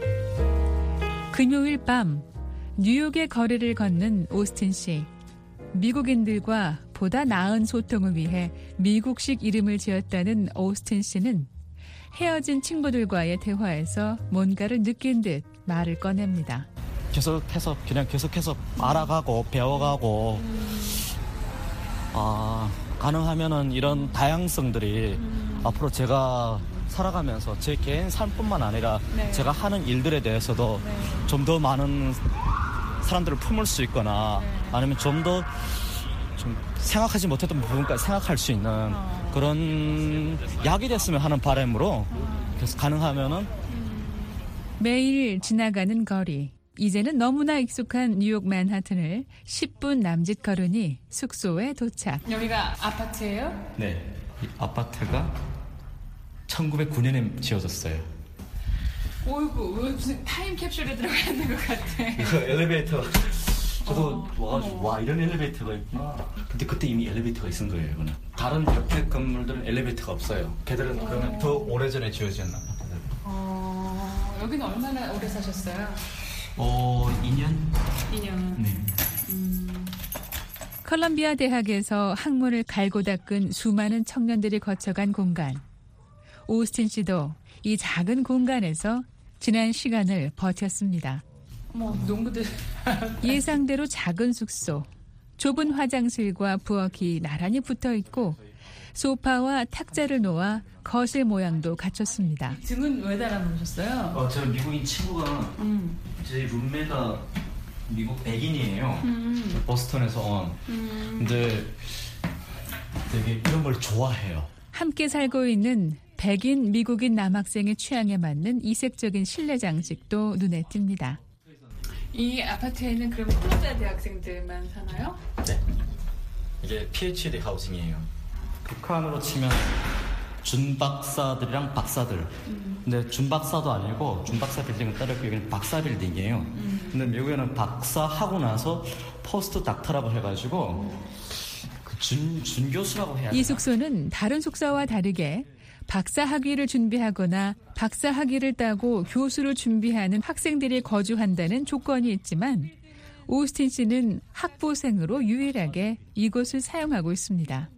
금요일 밤 뉴욕의 거리를 걷는 오스틴 씨. 미국인들과 보다 나은 소통을 위해 미국식 이름을 지었다는 오스틴 씨는 헤어진 친구들과의 대화에서 뭔가를 느낀 듯 말을 꺼냅니다. 계속해서 그냥 계속해서 알아가고 배워가고 아, 가능하면은 이런 다양성들이 음. 앞으로 제가 살아가면서 제 개인 삶뿐만 아니라 네. 제가 하는 일들에 대해서도 네. 좀 더 많은 사람들을 품을 수 있거나 네. 아니면 좀 더 좀 생각하지 못했던 부분까지 생각할 수 있는 어. 그런 약이 됐으면 하는 바람으로 어. 그래서 가능하면은 매일 지나가는 거리. 이제는 너무나 익숙한 뉴욕 맨하튼을 십 분 남짓 걸으니 숙소에 도착. 여기가 아파트예요? 네. 이 아파트가 천구백구 년에 지어졌어요. 어이구, 왜 무슨 타임캡슐에 들어가 있는 것 같아. 이거 엘리베이터. 저도 어, 와가지고 와 이런 엘리베이터가 있구나. 근데 그때 이미 엘리베이터가 있은 거예요. 이거는. 다른 옆에 건물들은 엘리베이터가 없어요. 걔들은 어. 그러면 더 오래전에 지어진 아파트들. 어, 여기는 얼마나 오래 사셨어요? 어, 이 년? 이 년. 네. 음. 컬럼비아 대학에서 학문을 갈고 닦은 수많은 청년들이 거쳐간 공간. 오스틴 씨도 이 작은 공간에서 지난 시간을 버텼습니다. 뭐 농구들. 예상대로 작은 숙소, 좁은 화장실과 부엌이 나란히 붙어 있고 소파와 탁자를 놓아 거실 모양도 갖췄습니다. 등은 왜 달아놓으셨어요? 어, 저 미국인 친구가 음. 제 룸메가 미국 백인이에요. 음. 보스턴에서 온. 음. 근데 되게 이런 걸 좋아해요. 함께 살고 있는 백인 미국인 남학생의 취향에 맞는 이색적인 실내 장식도 눈에 띕니다. 이 아파트에는 그럼 콜롬비아 대학생들만 사나요? 네. 이게 피에이치디 하우징이에요. 북한으로 치면 준박사들이랑 박사들. 음. 근데 준박사도 아니고 준박사 빌딩은 따로 있고 여기는 박사 빌딩이에요. 음. 근데 미국에는 박사하고 나서 포스트 닥터라고 해가지고 음. 그 준, 준교수라고 해야 되나? 이 숙소는 다른 숙소와 다르게 박사 학위를 준비하거나 박사 학위를 따고 교수를 준비하는 학생들이 거주한다는 조건이 있지만 오스틴 씨는 학부생으로 유일하게 이곳을 사용하고 있습니다.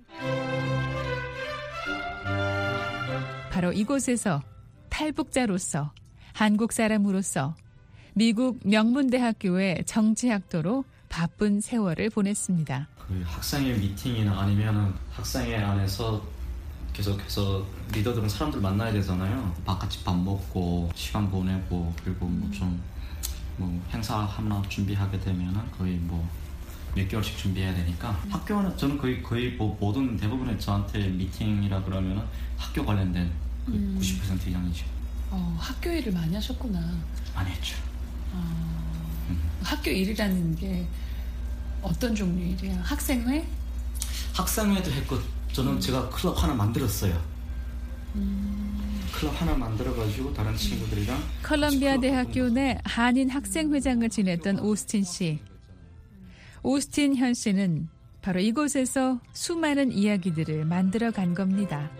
바로 이곳에서 탈북자로서 한국 사람으로서 미국 명문대학교의 정치학도로 바쁜 세월을 보냈습니다. 그 학생회 미팅이나 아니면 학생회 안에서 계속해서 리더들은 사람들 만나야 되잖아요. 같이 밥 먹고 시간 보내고 그리고 뭐 좀 뭐 행사 하나 준비하게 되면은 거의 뭐 몇 개월씩 준비해야 되니까 학교는 저는 거의 거의 뭐 모든 대부분의 저한테 미팅이라 그러면은 학교 관련된 거의 음. 구십 퍼센트 이상이죠. 어, 학교 일을 많이 하셨구나. 많이 했죠. 어, 음. 학교 일이라는 게 어떤 종류 일이야? 학생회? 학생회도 했고 저는 음. 제가 클럽 하나 만들었어요. 음. 클럽 하나 만들어가지고 다른 친구들이랑 컬럼비아 대학교 내 한인 학생회장을 지냈던 오스틴 씨. 오스틴 현 씨는 바로 이곳에서 수많은 이야기들을 만들어간 겁니다.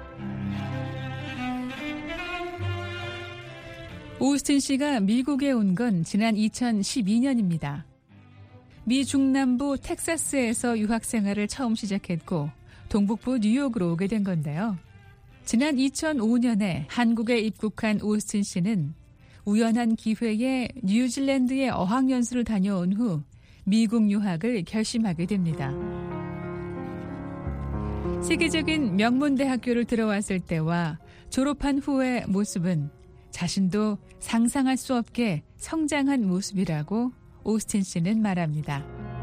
오스틴 씨가 미국에 온 건 지난 이천십이 년입니다. 미 중남부 텍사스에서 유학 생활을 처음 시작했고 동북부 뉴욕으로 오게 된 건데요. 지난 이천오 년에 한국에 입국한 오스틴 씨는 우연한 기회에 뉴질랜드에 어학연수를 다녀온 후 미국 유학을 결심하게 됩니다. 세계적인 명문대학교를 들어왔을 때와 졸업한 후의 모습은 자신도 상상할 수 없게 성장한 모습이라고 오스틴 씨는 말합니다.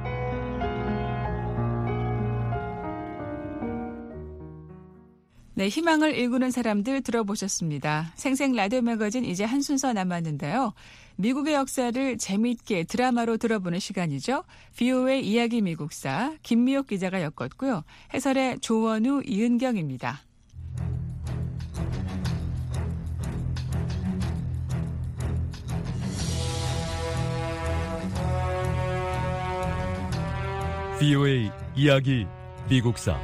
네, 희망을 일구는 사람들 들어보셨습니다. 생생 라디오 매거진 이제 한 순서 남았는데요. 미국의 역사를 재미있게 드라마로 들어보는 시간이죠. 브이오에이 이야기 미국사 김미옥 기자가 엮었고요. 해설의 조원우, 이은경입니다. 브이오에이 이야기 미국사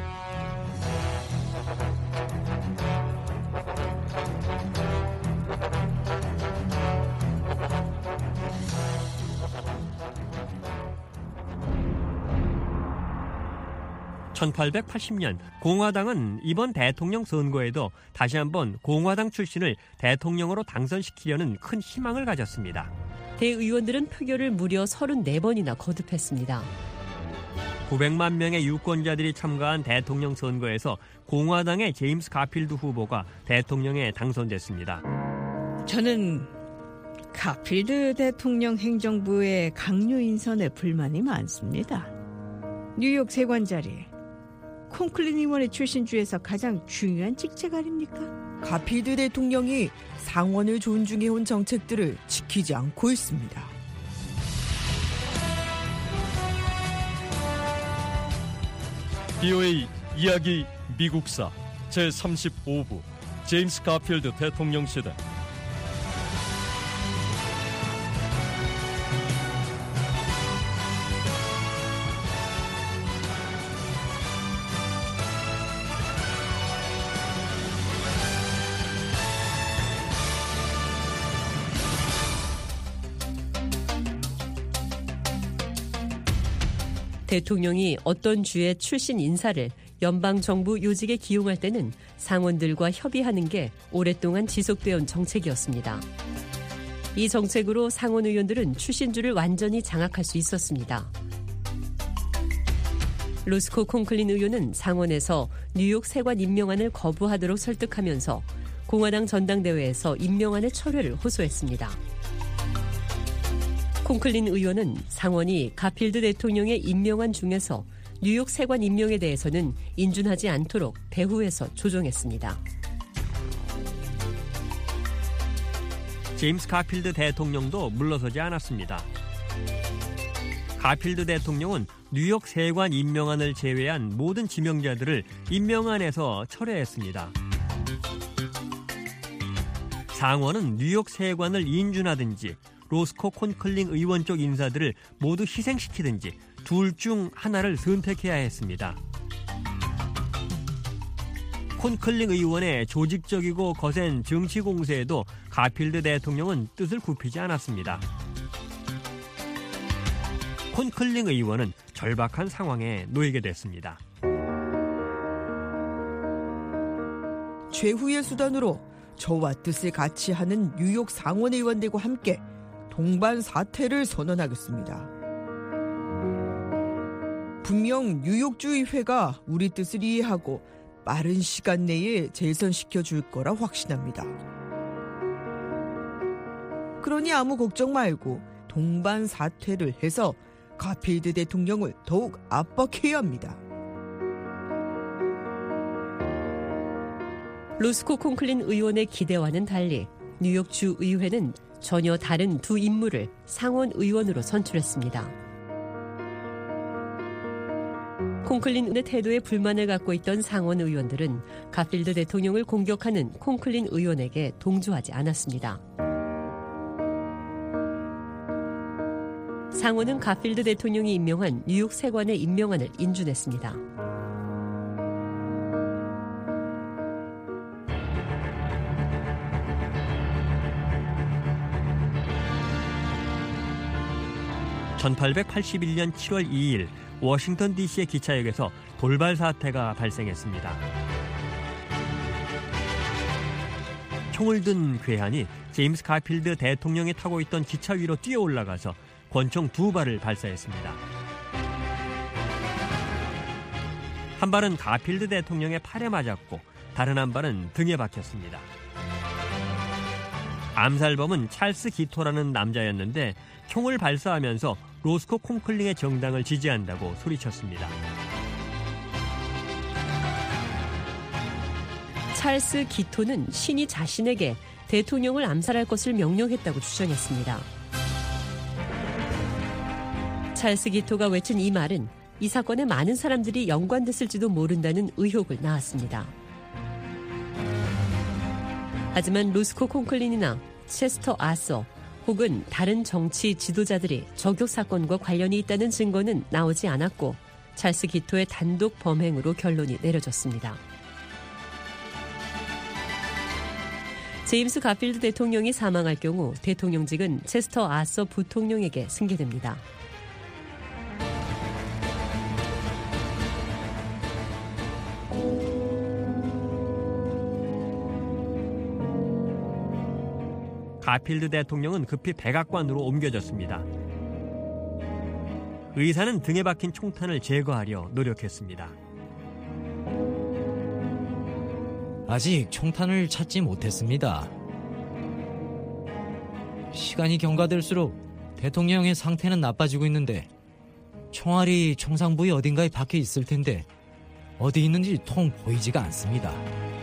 천팔백팔십 년 공화당은 이번 대통령 선거에도 다시 한번 공화당 출신을 대통령으로 당선시키려는 큰 희망을 가졌습니다. 대의원들은 표결을 무려 서른네 번이나 거듭했습니다. 구백만 명의 유권자들이 참가한 대통령 선거에서 공화당의 제임스 가필드 후보가 대통령에 당선됐습니다. 저는 가필드 대통령 행정부의 강요 인선에 불만이 많습니다. 뉴욕 세관 자리, 콩클린 의원의 출신주에서 가장 중요한 직책 아닙니까? 가필드 대통령이 상원을 존중해온 정책들을 지키지 않고 있습니다. 브이오에이 이야기 미국사 제삼십오 부 제임스 가필드 대통령 시대. 대통령이 어떤 주의 출신 인사를 연방정부 요직에 기용할 때는 상원들과 협의하는 게 오랫동안 지속되어 온 정책이었습니다. 이 정책으로 상원 의원들은 출신주를 완전히 장악할 수 있었습니다. 로스코 콩클린 의원은 상원에서 뉴욕 세관 임명안을 거부하도록 설득하면서 공화당 전당대회에서 임명안의 철회를 호소했습니다. 콩클린 의원은 상원이 가필드 대통령의 임명안 중에서 뉴욕 세관 임명에 대해서는 인준하지 않도록 배후에서 조정했습니다. 제임스 가필드 대통령도 물러서지 않았습니다. 가필드 대통령은 뉴욕 세관 임명안을 제외한 모든 지명자들을 임명안에서 철회했습니다. 상원은 뉴욕 세관을 인준하든지 로스코 콘클링 의원 쪽 인사들을 모두 희생시키든지 둘 중 하나를 선택해야 했습니다. 콘클링 의원의 조직적이고 거센 정치 공세에도 가필드 대통령은 뜻을 굽히지 않았습니다. 콘클링 의원은 절박한 상황에 놓이게 됐습니다. 최후의 수단으로 저와 뜻을 같이 하는 뉴욕 상원 의원들과 함께 동반 사퇴를 선언하겠습니다. 분명 뉴욕주 의회가 우리 뜻을 이해하고 빠른 시간 내에 재선시켜 줄 거라 확신합니다. 그러니 아무 걱정 말고 동반 사퇴를 해서 가필드 대통령을 더욱 압박해야 합니다. 로스코 콩클린 의원의 기대와는 달리 뉴욕주 의회는 전혀 다른 두 인물을 상원 의원으로 선출했습니다. 콩클린의 태도에 불만을 갖고 있던 상원 의원들은 가필드 대통령을 공격하는 콩클린 의원에게 동조하지 않았습니다. 상원은 가필드 대통령이 임명한 뉴욕 세관의 임명안을 인준했습니다. 천팔백팔십일 년 칠월 이일 워싱턴 디씨의 기차역에서 돌발 사태가 발생했습니다. 총을 든 괴한이 제임스 가필드 대통령이 타고 있던 기차 위로 뛰어 올라가서 권총 두 발을 발사했습니다. 한 발은 가필드 대통령의 팔에 맞았고 다른 한 발은 등에 박혔습니다. 암살범은 찰스 기토라는 남자였는데 총을 발사하면서 로스코 콩클링의 정당을 지지한다고 소리쳤습니다. 찰스 기토는 신이 자신에게 대통령을 암살할 것을 명령했다고 주장했습니다. 찰스 기토가 외친 이 말은 이 사건에 많은 사람들이 연관됐을지도 모른다는 의혹을 낳았습니다. 하지만 로스코 콩클린이나 체스터 아서 혹은 다른 정치 지도자들이 저격 사건과 관련이 있다는 증거는 나오지 않았고 찰스 기토의 단독 범행으로 결론이 내려졌습니다. 제임스 가필드 대통령이 사망할 경우 대통령직은 체스터 아서 부통령에게 승계됩니다. 가필드 대통령은 급히 백악관으로 옮겨졌습니다. 의사는 등에 박힌 총탄을 제거하려 노력했습니다. 아직 총탄을 찾지 못했습니다. 시간이 경과될수록 대통령의 상태는 나빠지고 있는데 총알이 총상부의 어딘가에 박혀 있을 텐데 어디 있는지 통 보이지가 않습니다.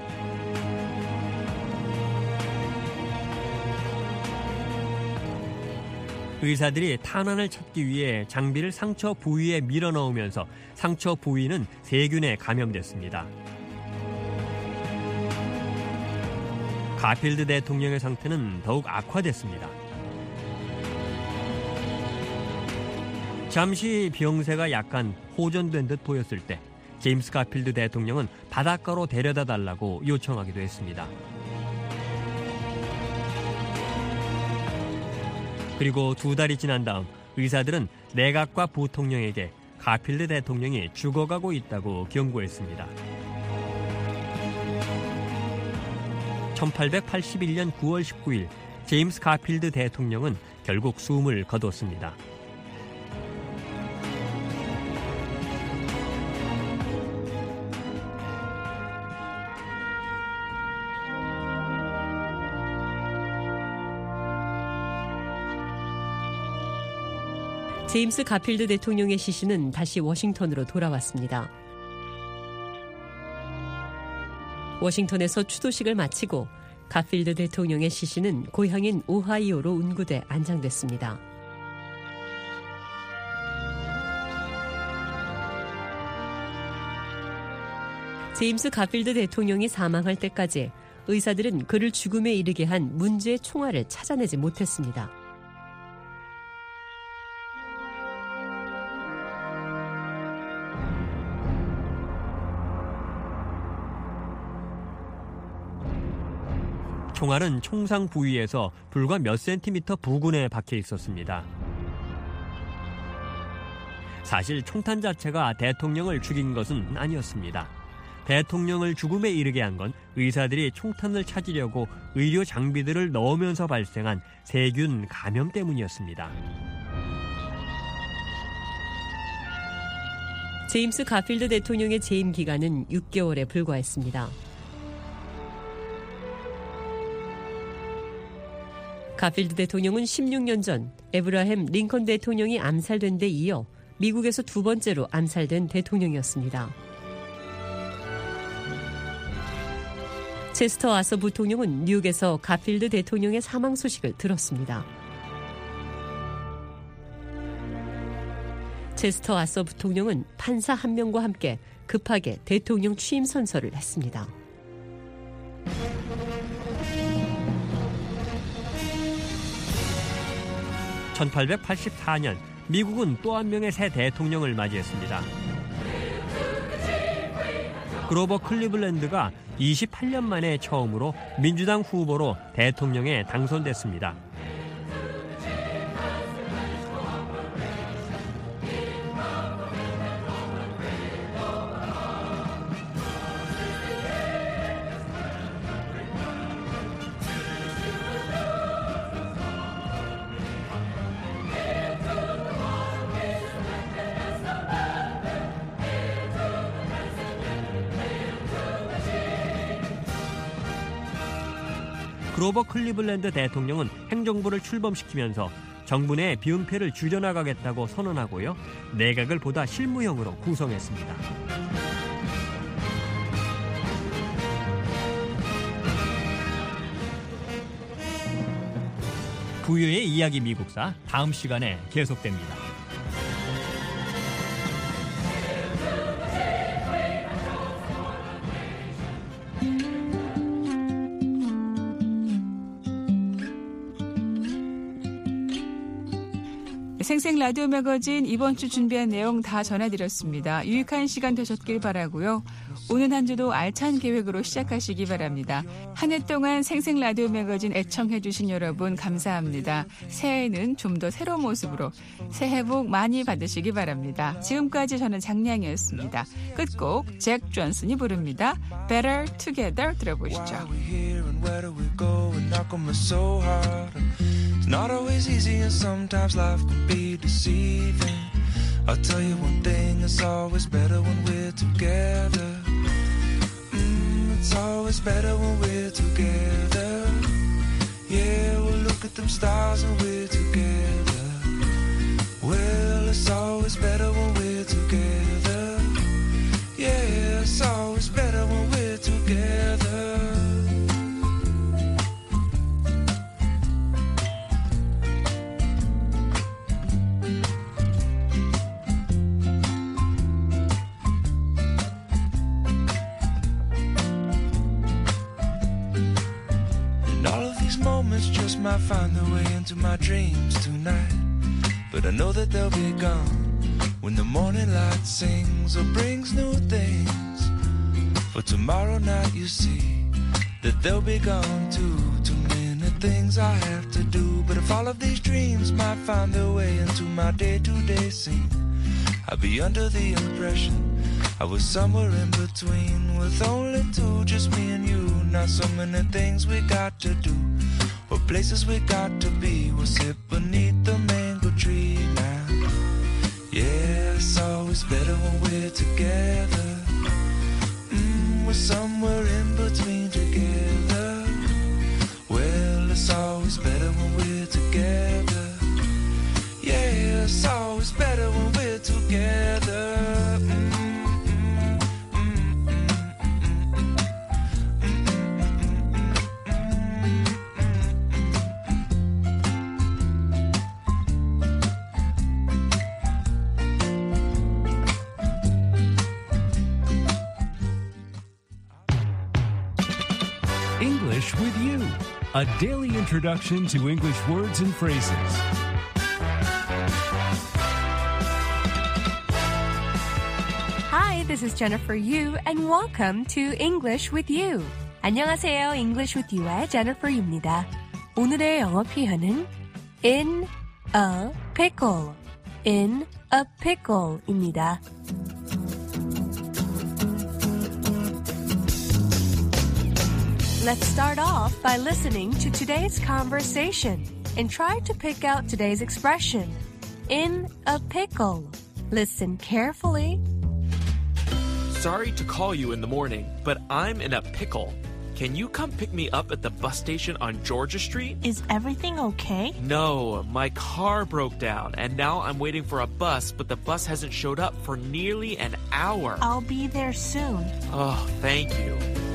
의사들이 탄환을 찾기 위해 장비를 상처 부위에 밀어넣으면서 상처 부위는 세균에 감염됐습니다. 가필드 대통령의 상태는 더욱 악화됐습니다. 잠시 병세가 약간 호전된 듯 보였을 때 제임스 가필드 대통령은 바닷가로 데려다 달라고 요청하기도 했습니다. 그리고 두 달이 지난 다음 의사들은 내각과 부통령에게 가필드 대통령이 죽어가고 있다고 경고했습니다. 천팔백팔십일 년 구월 십구일 제임스 가필드 대통령은 결국 숨을 거뒀습니다. 제임스 가필드 대통령의 시신은 다시 워싱턴으로 돌아왔습니다. 워싱턴에서 추도식을 마치고 가필드 대통령의 시신은 고향인 오하이오로 운구돼 안장됐습니다. 제임스 가필드 대통령이 사망할 때까지 의사들은 그를 죽음에 이르게 한 문제의 총알을 찾아내지 못했습니다. 총알은 총상 부위에서 불과 몇 센티미터 부근에 박혀 있었습니다. 사실 총탄 자체가 대통령을 죽인 것은 아니었습니다. 대통령을 죽음에 이르게 한 건 의사들이 총탄을 찾으려고 의료 장비들을 넣으면서 발생한 세균 감염 때문이었습니다. 제임스 가필드 대통령의 재임 기간은 육 개월에 불과했습니다. 가필드 대통령은 십육 년 전 에브라햄 링컨 대통령이 암살된 데 이어 미국에서 두 번째로 암살된 대통령이었습니다. 체스터 아서 부통령은 뉴욕에서 가필드 대통령의 사망 소식을 들었습니다. 체스터 아서 부통령은 판사 한 명과 함께 급하게 대통령 취임 선서를 했습니다. 천팔백팔십사 년 미국은 또 한 명의 새 대통령을 맞이했습니다. 그로버 클리블랜드가 이십팔 년 만에 처음으로 민주당 후보로 대통령에 당선됐습니다. 그로버 클리블랜드 대통령은 행정부를 출범시키면서 정부 내 비운폐를 줄여나가겠다고 선언하고요. 내각을 보다 실무형으로 구성했습니다. 부유의 이야기 미국사 다음 시간에 계속됩니다. 생생 라디오 매거진 이번 주 준비한 내용 다 전해드렸습니다. 유익한 시간 되셨길 바라고요. 오는 한 주도 알찬 계획으로 시작하시기 바랍니다. 한 해 동안 생생 라디오 매거진 애청해주신 여러분 감사합니다. 새해에는 좀 더 새로운 모습으로 새해 복 많이 받으시기 바랍니다. 지금까지 저는 장량이었습니다. 끝곡 잭 존슨이 부릅니다. Better Together 들어보시죠. Not always easy and sometimes life can be deceiving. I'll tell you one thing, it's always better when we're together. Mm, it's always better when we're together. Yeah, we'll look at them stars and we're together. Well, it's always better when we're together. Yeah, it's always better when we're together. Moments just might find their way into my dreams tonight, but I know that they'll be gone when the morning light sings or brings new things. For tomorrow night you see that they'll be gone too. Too many things I have to do, but if all of these dreams might find their way into my day-to-day scene, I'd be under the impression I was somewhere in between, with only two, just me and you. Not so many things we got to do, or places we got to be. We'll sit beneath the mango tree now. Yeah, it's always better when we're together. Mm, we're somewhere in between together. Well, it's always better when we're together. Yeah, it's always better when we're together. Mm. English with You, a daily introduction to English words and phrases. Hi, this is Jennifer Yu, and welcome to English with You. 안녕하세요, English with You의 Jennifer입니다. 오늘의 영어 표현은 in a pickle, in a pickle입니다. Let's start off by listening to today's conversation and try to pick out today's expression, in a pickle. Listen carefully. Sorry to call you in the morning, but I'm in a pickle. Can you come pick me up at the bus station on Georgia Street? Is everything okay? No, my car broke down, and now I'm waiting for a bus, but the bus hasn't showed up for nearly an hour. I'll be there soon. Oh, thank you.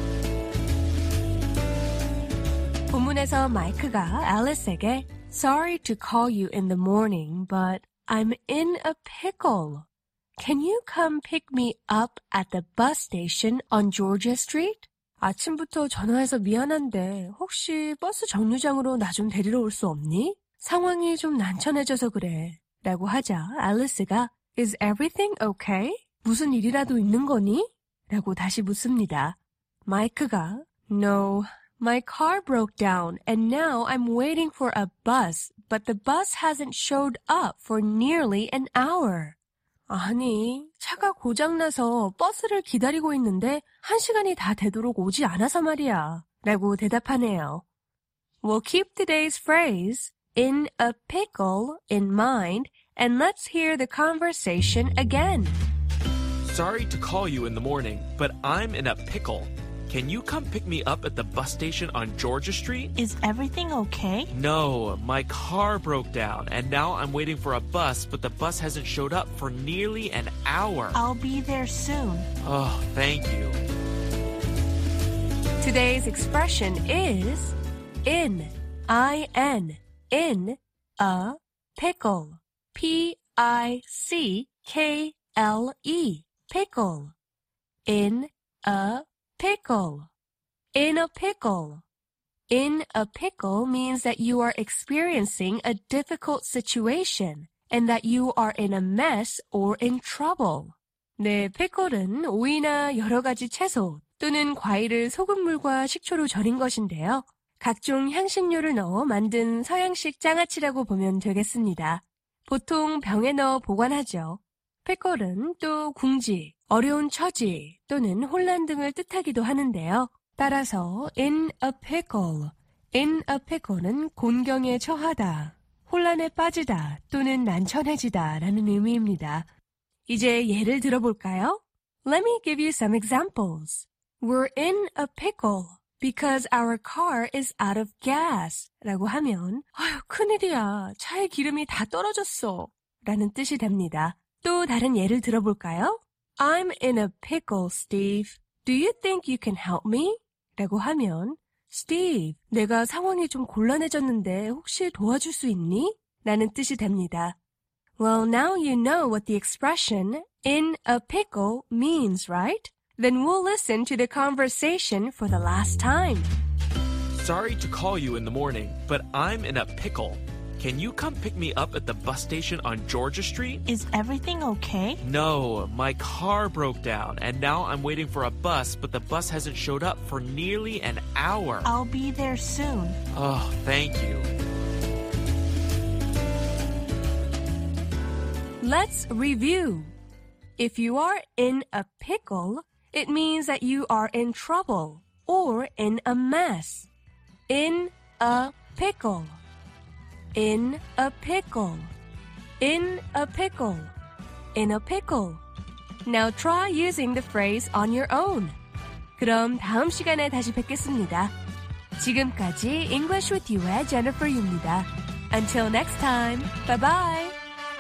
본문에서 마이크가 앨리스에게 Sorry to call you in the morning, but I'm in a pickle. Can you come pick me up at the bus station on Georgia Street? 아침부터 전화해서 미안한데 혹시 버스 정류장으로 나 좀 데리러 올 수 없니? 상황이 좀 난처해져서 그래. 라고 하자 앨리스가 Is everything okay? 무슨 일이라도 있는 거니? 라고 다시 묻습니다. 마이크가 No, my car broke down and now I'm waiting for a bus, but the bus hasn't showed up for nearly an hour. 아니, 차가 고장나서 버스를 기다리고 있는데 한 시간이 다 되도록 오지 않아서 말이야. 라고 대답하네요. We'll keep today's phrase, in a pickle, in mind, and let's hear the conversation again. Sorry to call you in the morning, but I'm in a pickle. Can you come pick me up at the bus station on Georgia Street? Is everything okay? No, my car broke down, and now I'm waiting for a bus, but the bus hasn't showed up for nearly an hour. I'll be there soon. Oh, thank you. Today's expression is in, I N, in a pickle. P I C K L E, pickle. In a pickle. In a pickle. In a pickle means that you are experiencing a difficult situation and that you are in a mess or in trouble. 네, pickle은 오이나 여러 가지 채소 또는 과일을 소금물과 식초로 절인 것인데요. 각종 향신료를 넣어 만든 서양식 장아찌라고 보면 되겠습니다. 보통 병에 넣어 보관하죠. pickle은 또 궁지, 어려운 처지 또는 혼란 등을 뜻하기도 하는데요. 따라서 in a pickle, in a pickle는 곤경에 처하다, 혼란에 빠지다 또는 난처해지다 라는 의미입니다. 이제 예를 들어볼까요? Let me give you some examples. We're in a pickle because our car is out of gas 라고 하면 아유 큰일이야, 차에 기름이 다 떨어졌어 라는 뜻이 됩니다. 또 다른 예를 들어볼까요? I'm in a pickle, Steve. Do you think you can help me? 라고 하면 Steve, 내가 상황이 좀 곤란해졌는데 혹시 도와줄 수 있니? 라는 뜻이 됩니다. Well, now you know what the expression in a pickle means, right? Then we'll listen to the conversation for the last time. Sorry to call you in the morning, but I'm in a pickle. Can you come pick me up at the bus station on Georgia Street? Is everything okay? No, my car broke down, and now I'm waiting for a bus, but the bus hasn't showed up for nearly an hour. I'll be there soon. Oh, thank you. Let's review. If you are in a pickle, it means that you are in trouble or in a mess. In a pickle. In a pickle. In a pickle. In a pickle. Now try using the phrase on your own. 그럼 다음 시간에 다시 뵙겠습니다. 지금까지 English with You의 Jennifer Yu입니다. Until next time. Bye bye.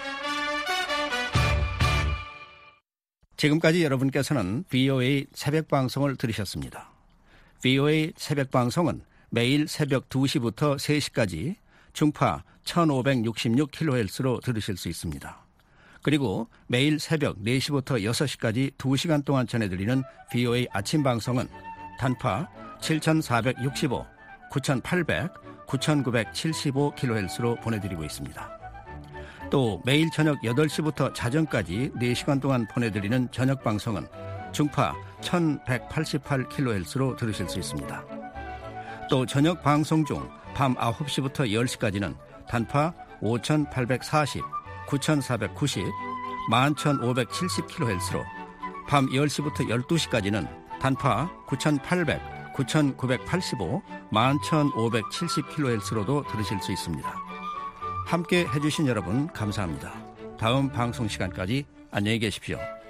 지금까지 여러분께서는 브이오에이 새벽방송을 들으셨습니다. 브이오에이 새벽방송은 매일 새벽 두 시부터 세 시까지 중파 천오백육십육 킬로헤르츠로 들으실 수 있습니다. 그리고 매일 새벽 네 시부터 여섯 시까지 두 시간 동안 전해드리는 브이오에이 아침방송은 단파 칠천사백육십오, 구천팔백, 구천구백칠십오 킬로헤르츠로 보내드리고 있습니다. 또 매일 저녁 여덟 시부터 자정까지 네 시간 동안 보내드리는 저녁방송은 중파 천백팔십팔 킬로헤르츠로 들으실 수 있습니다. 또 저녁 방송 중 밤 아홉 시부터 열 시까지는 단파 오천팔백사십, 구천사백구십, 만 천오백칠십 킬로헤르츠로 밤 열 시부터 열두 시까지는 단파 구천팔백, 구천구백팔십오, 만 천오백칠십 킬로헤르츠로도 들으실 수 있습니다. 함께 해주신 여러분 감사합니다. 다음 방송 시간까지 안녕히 계십시오.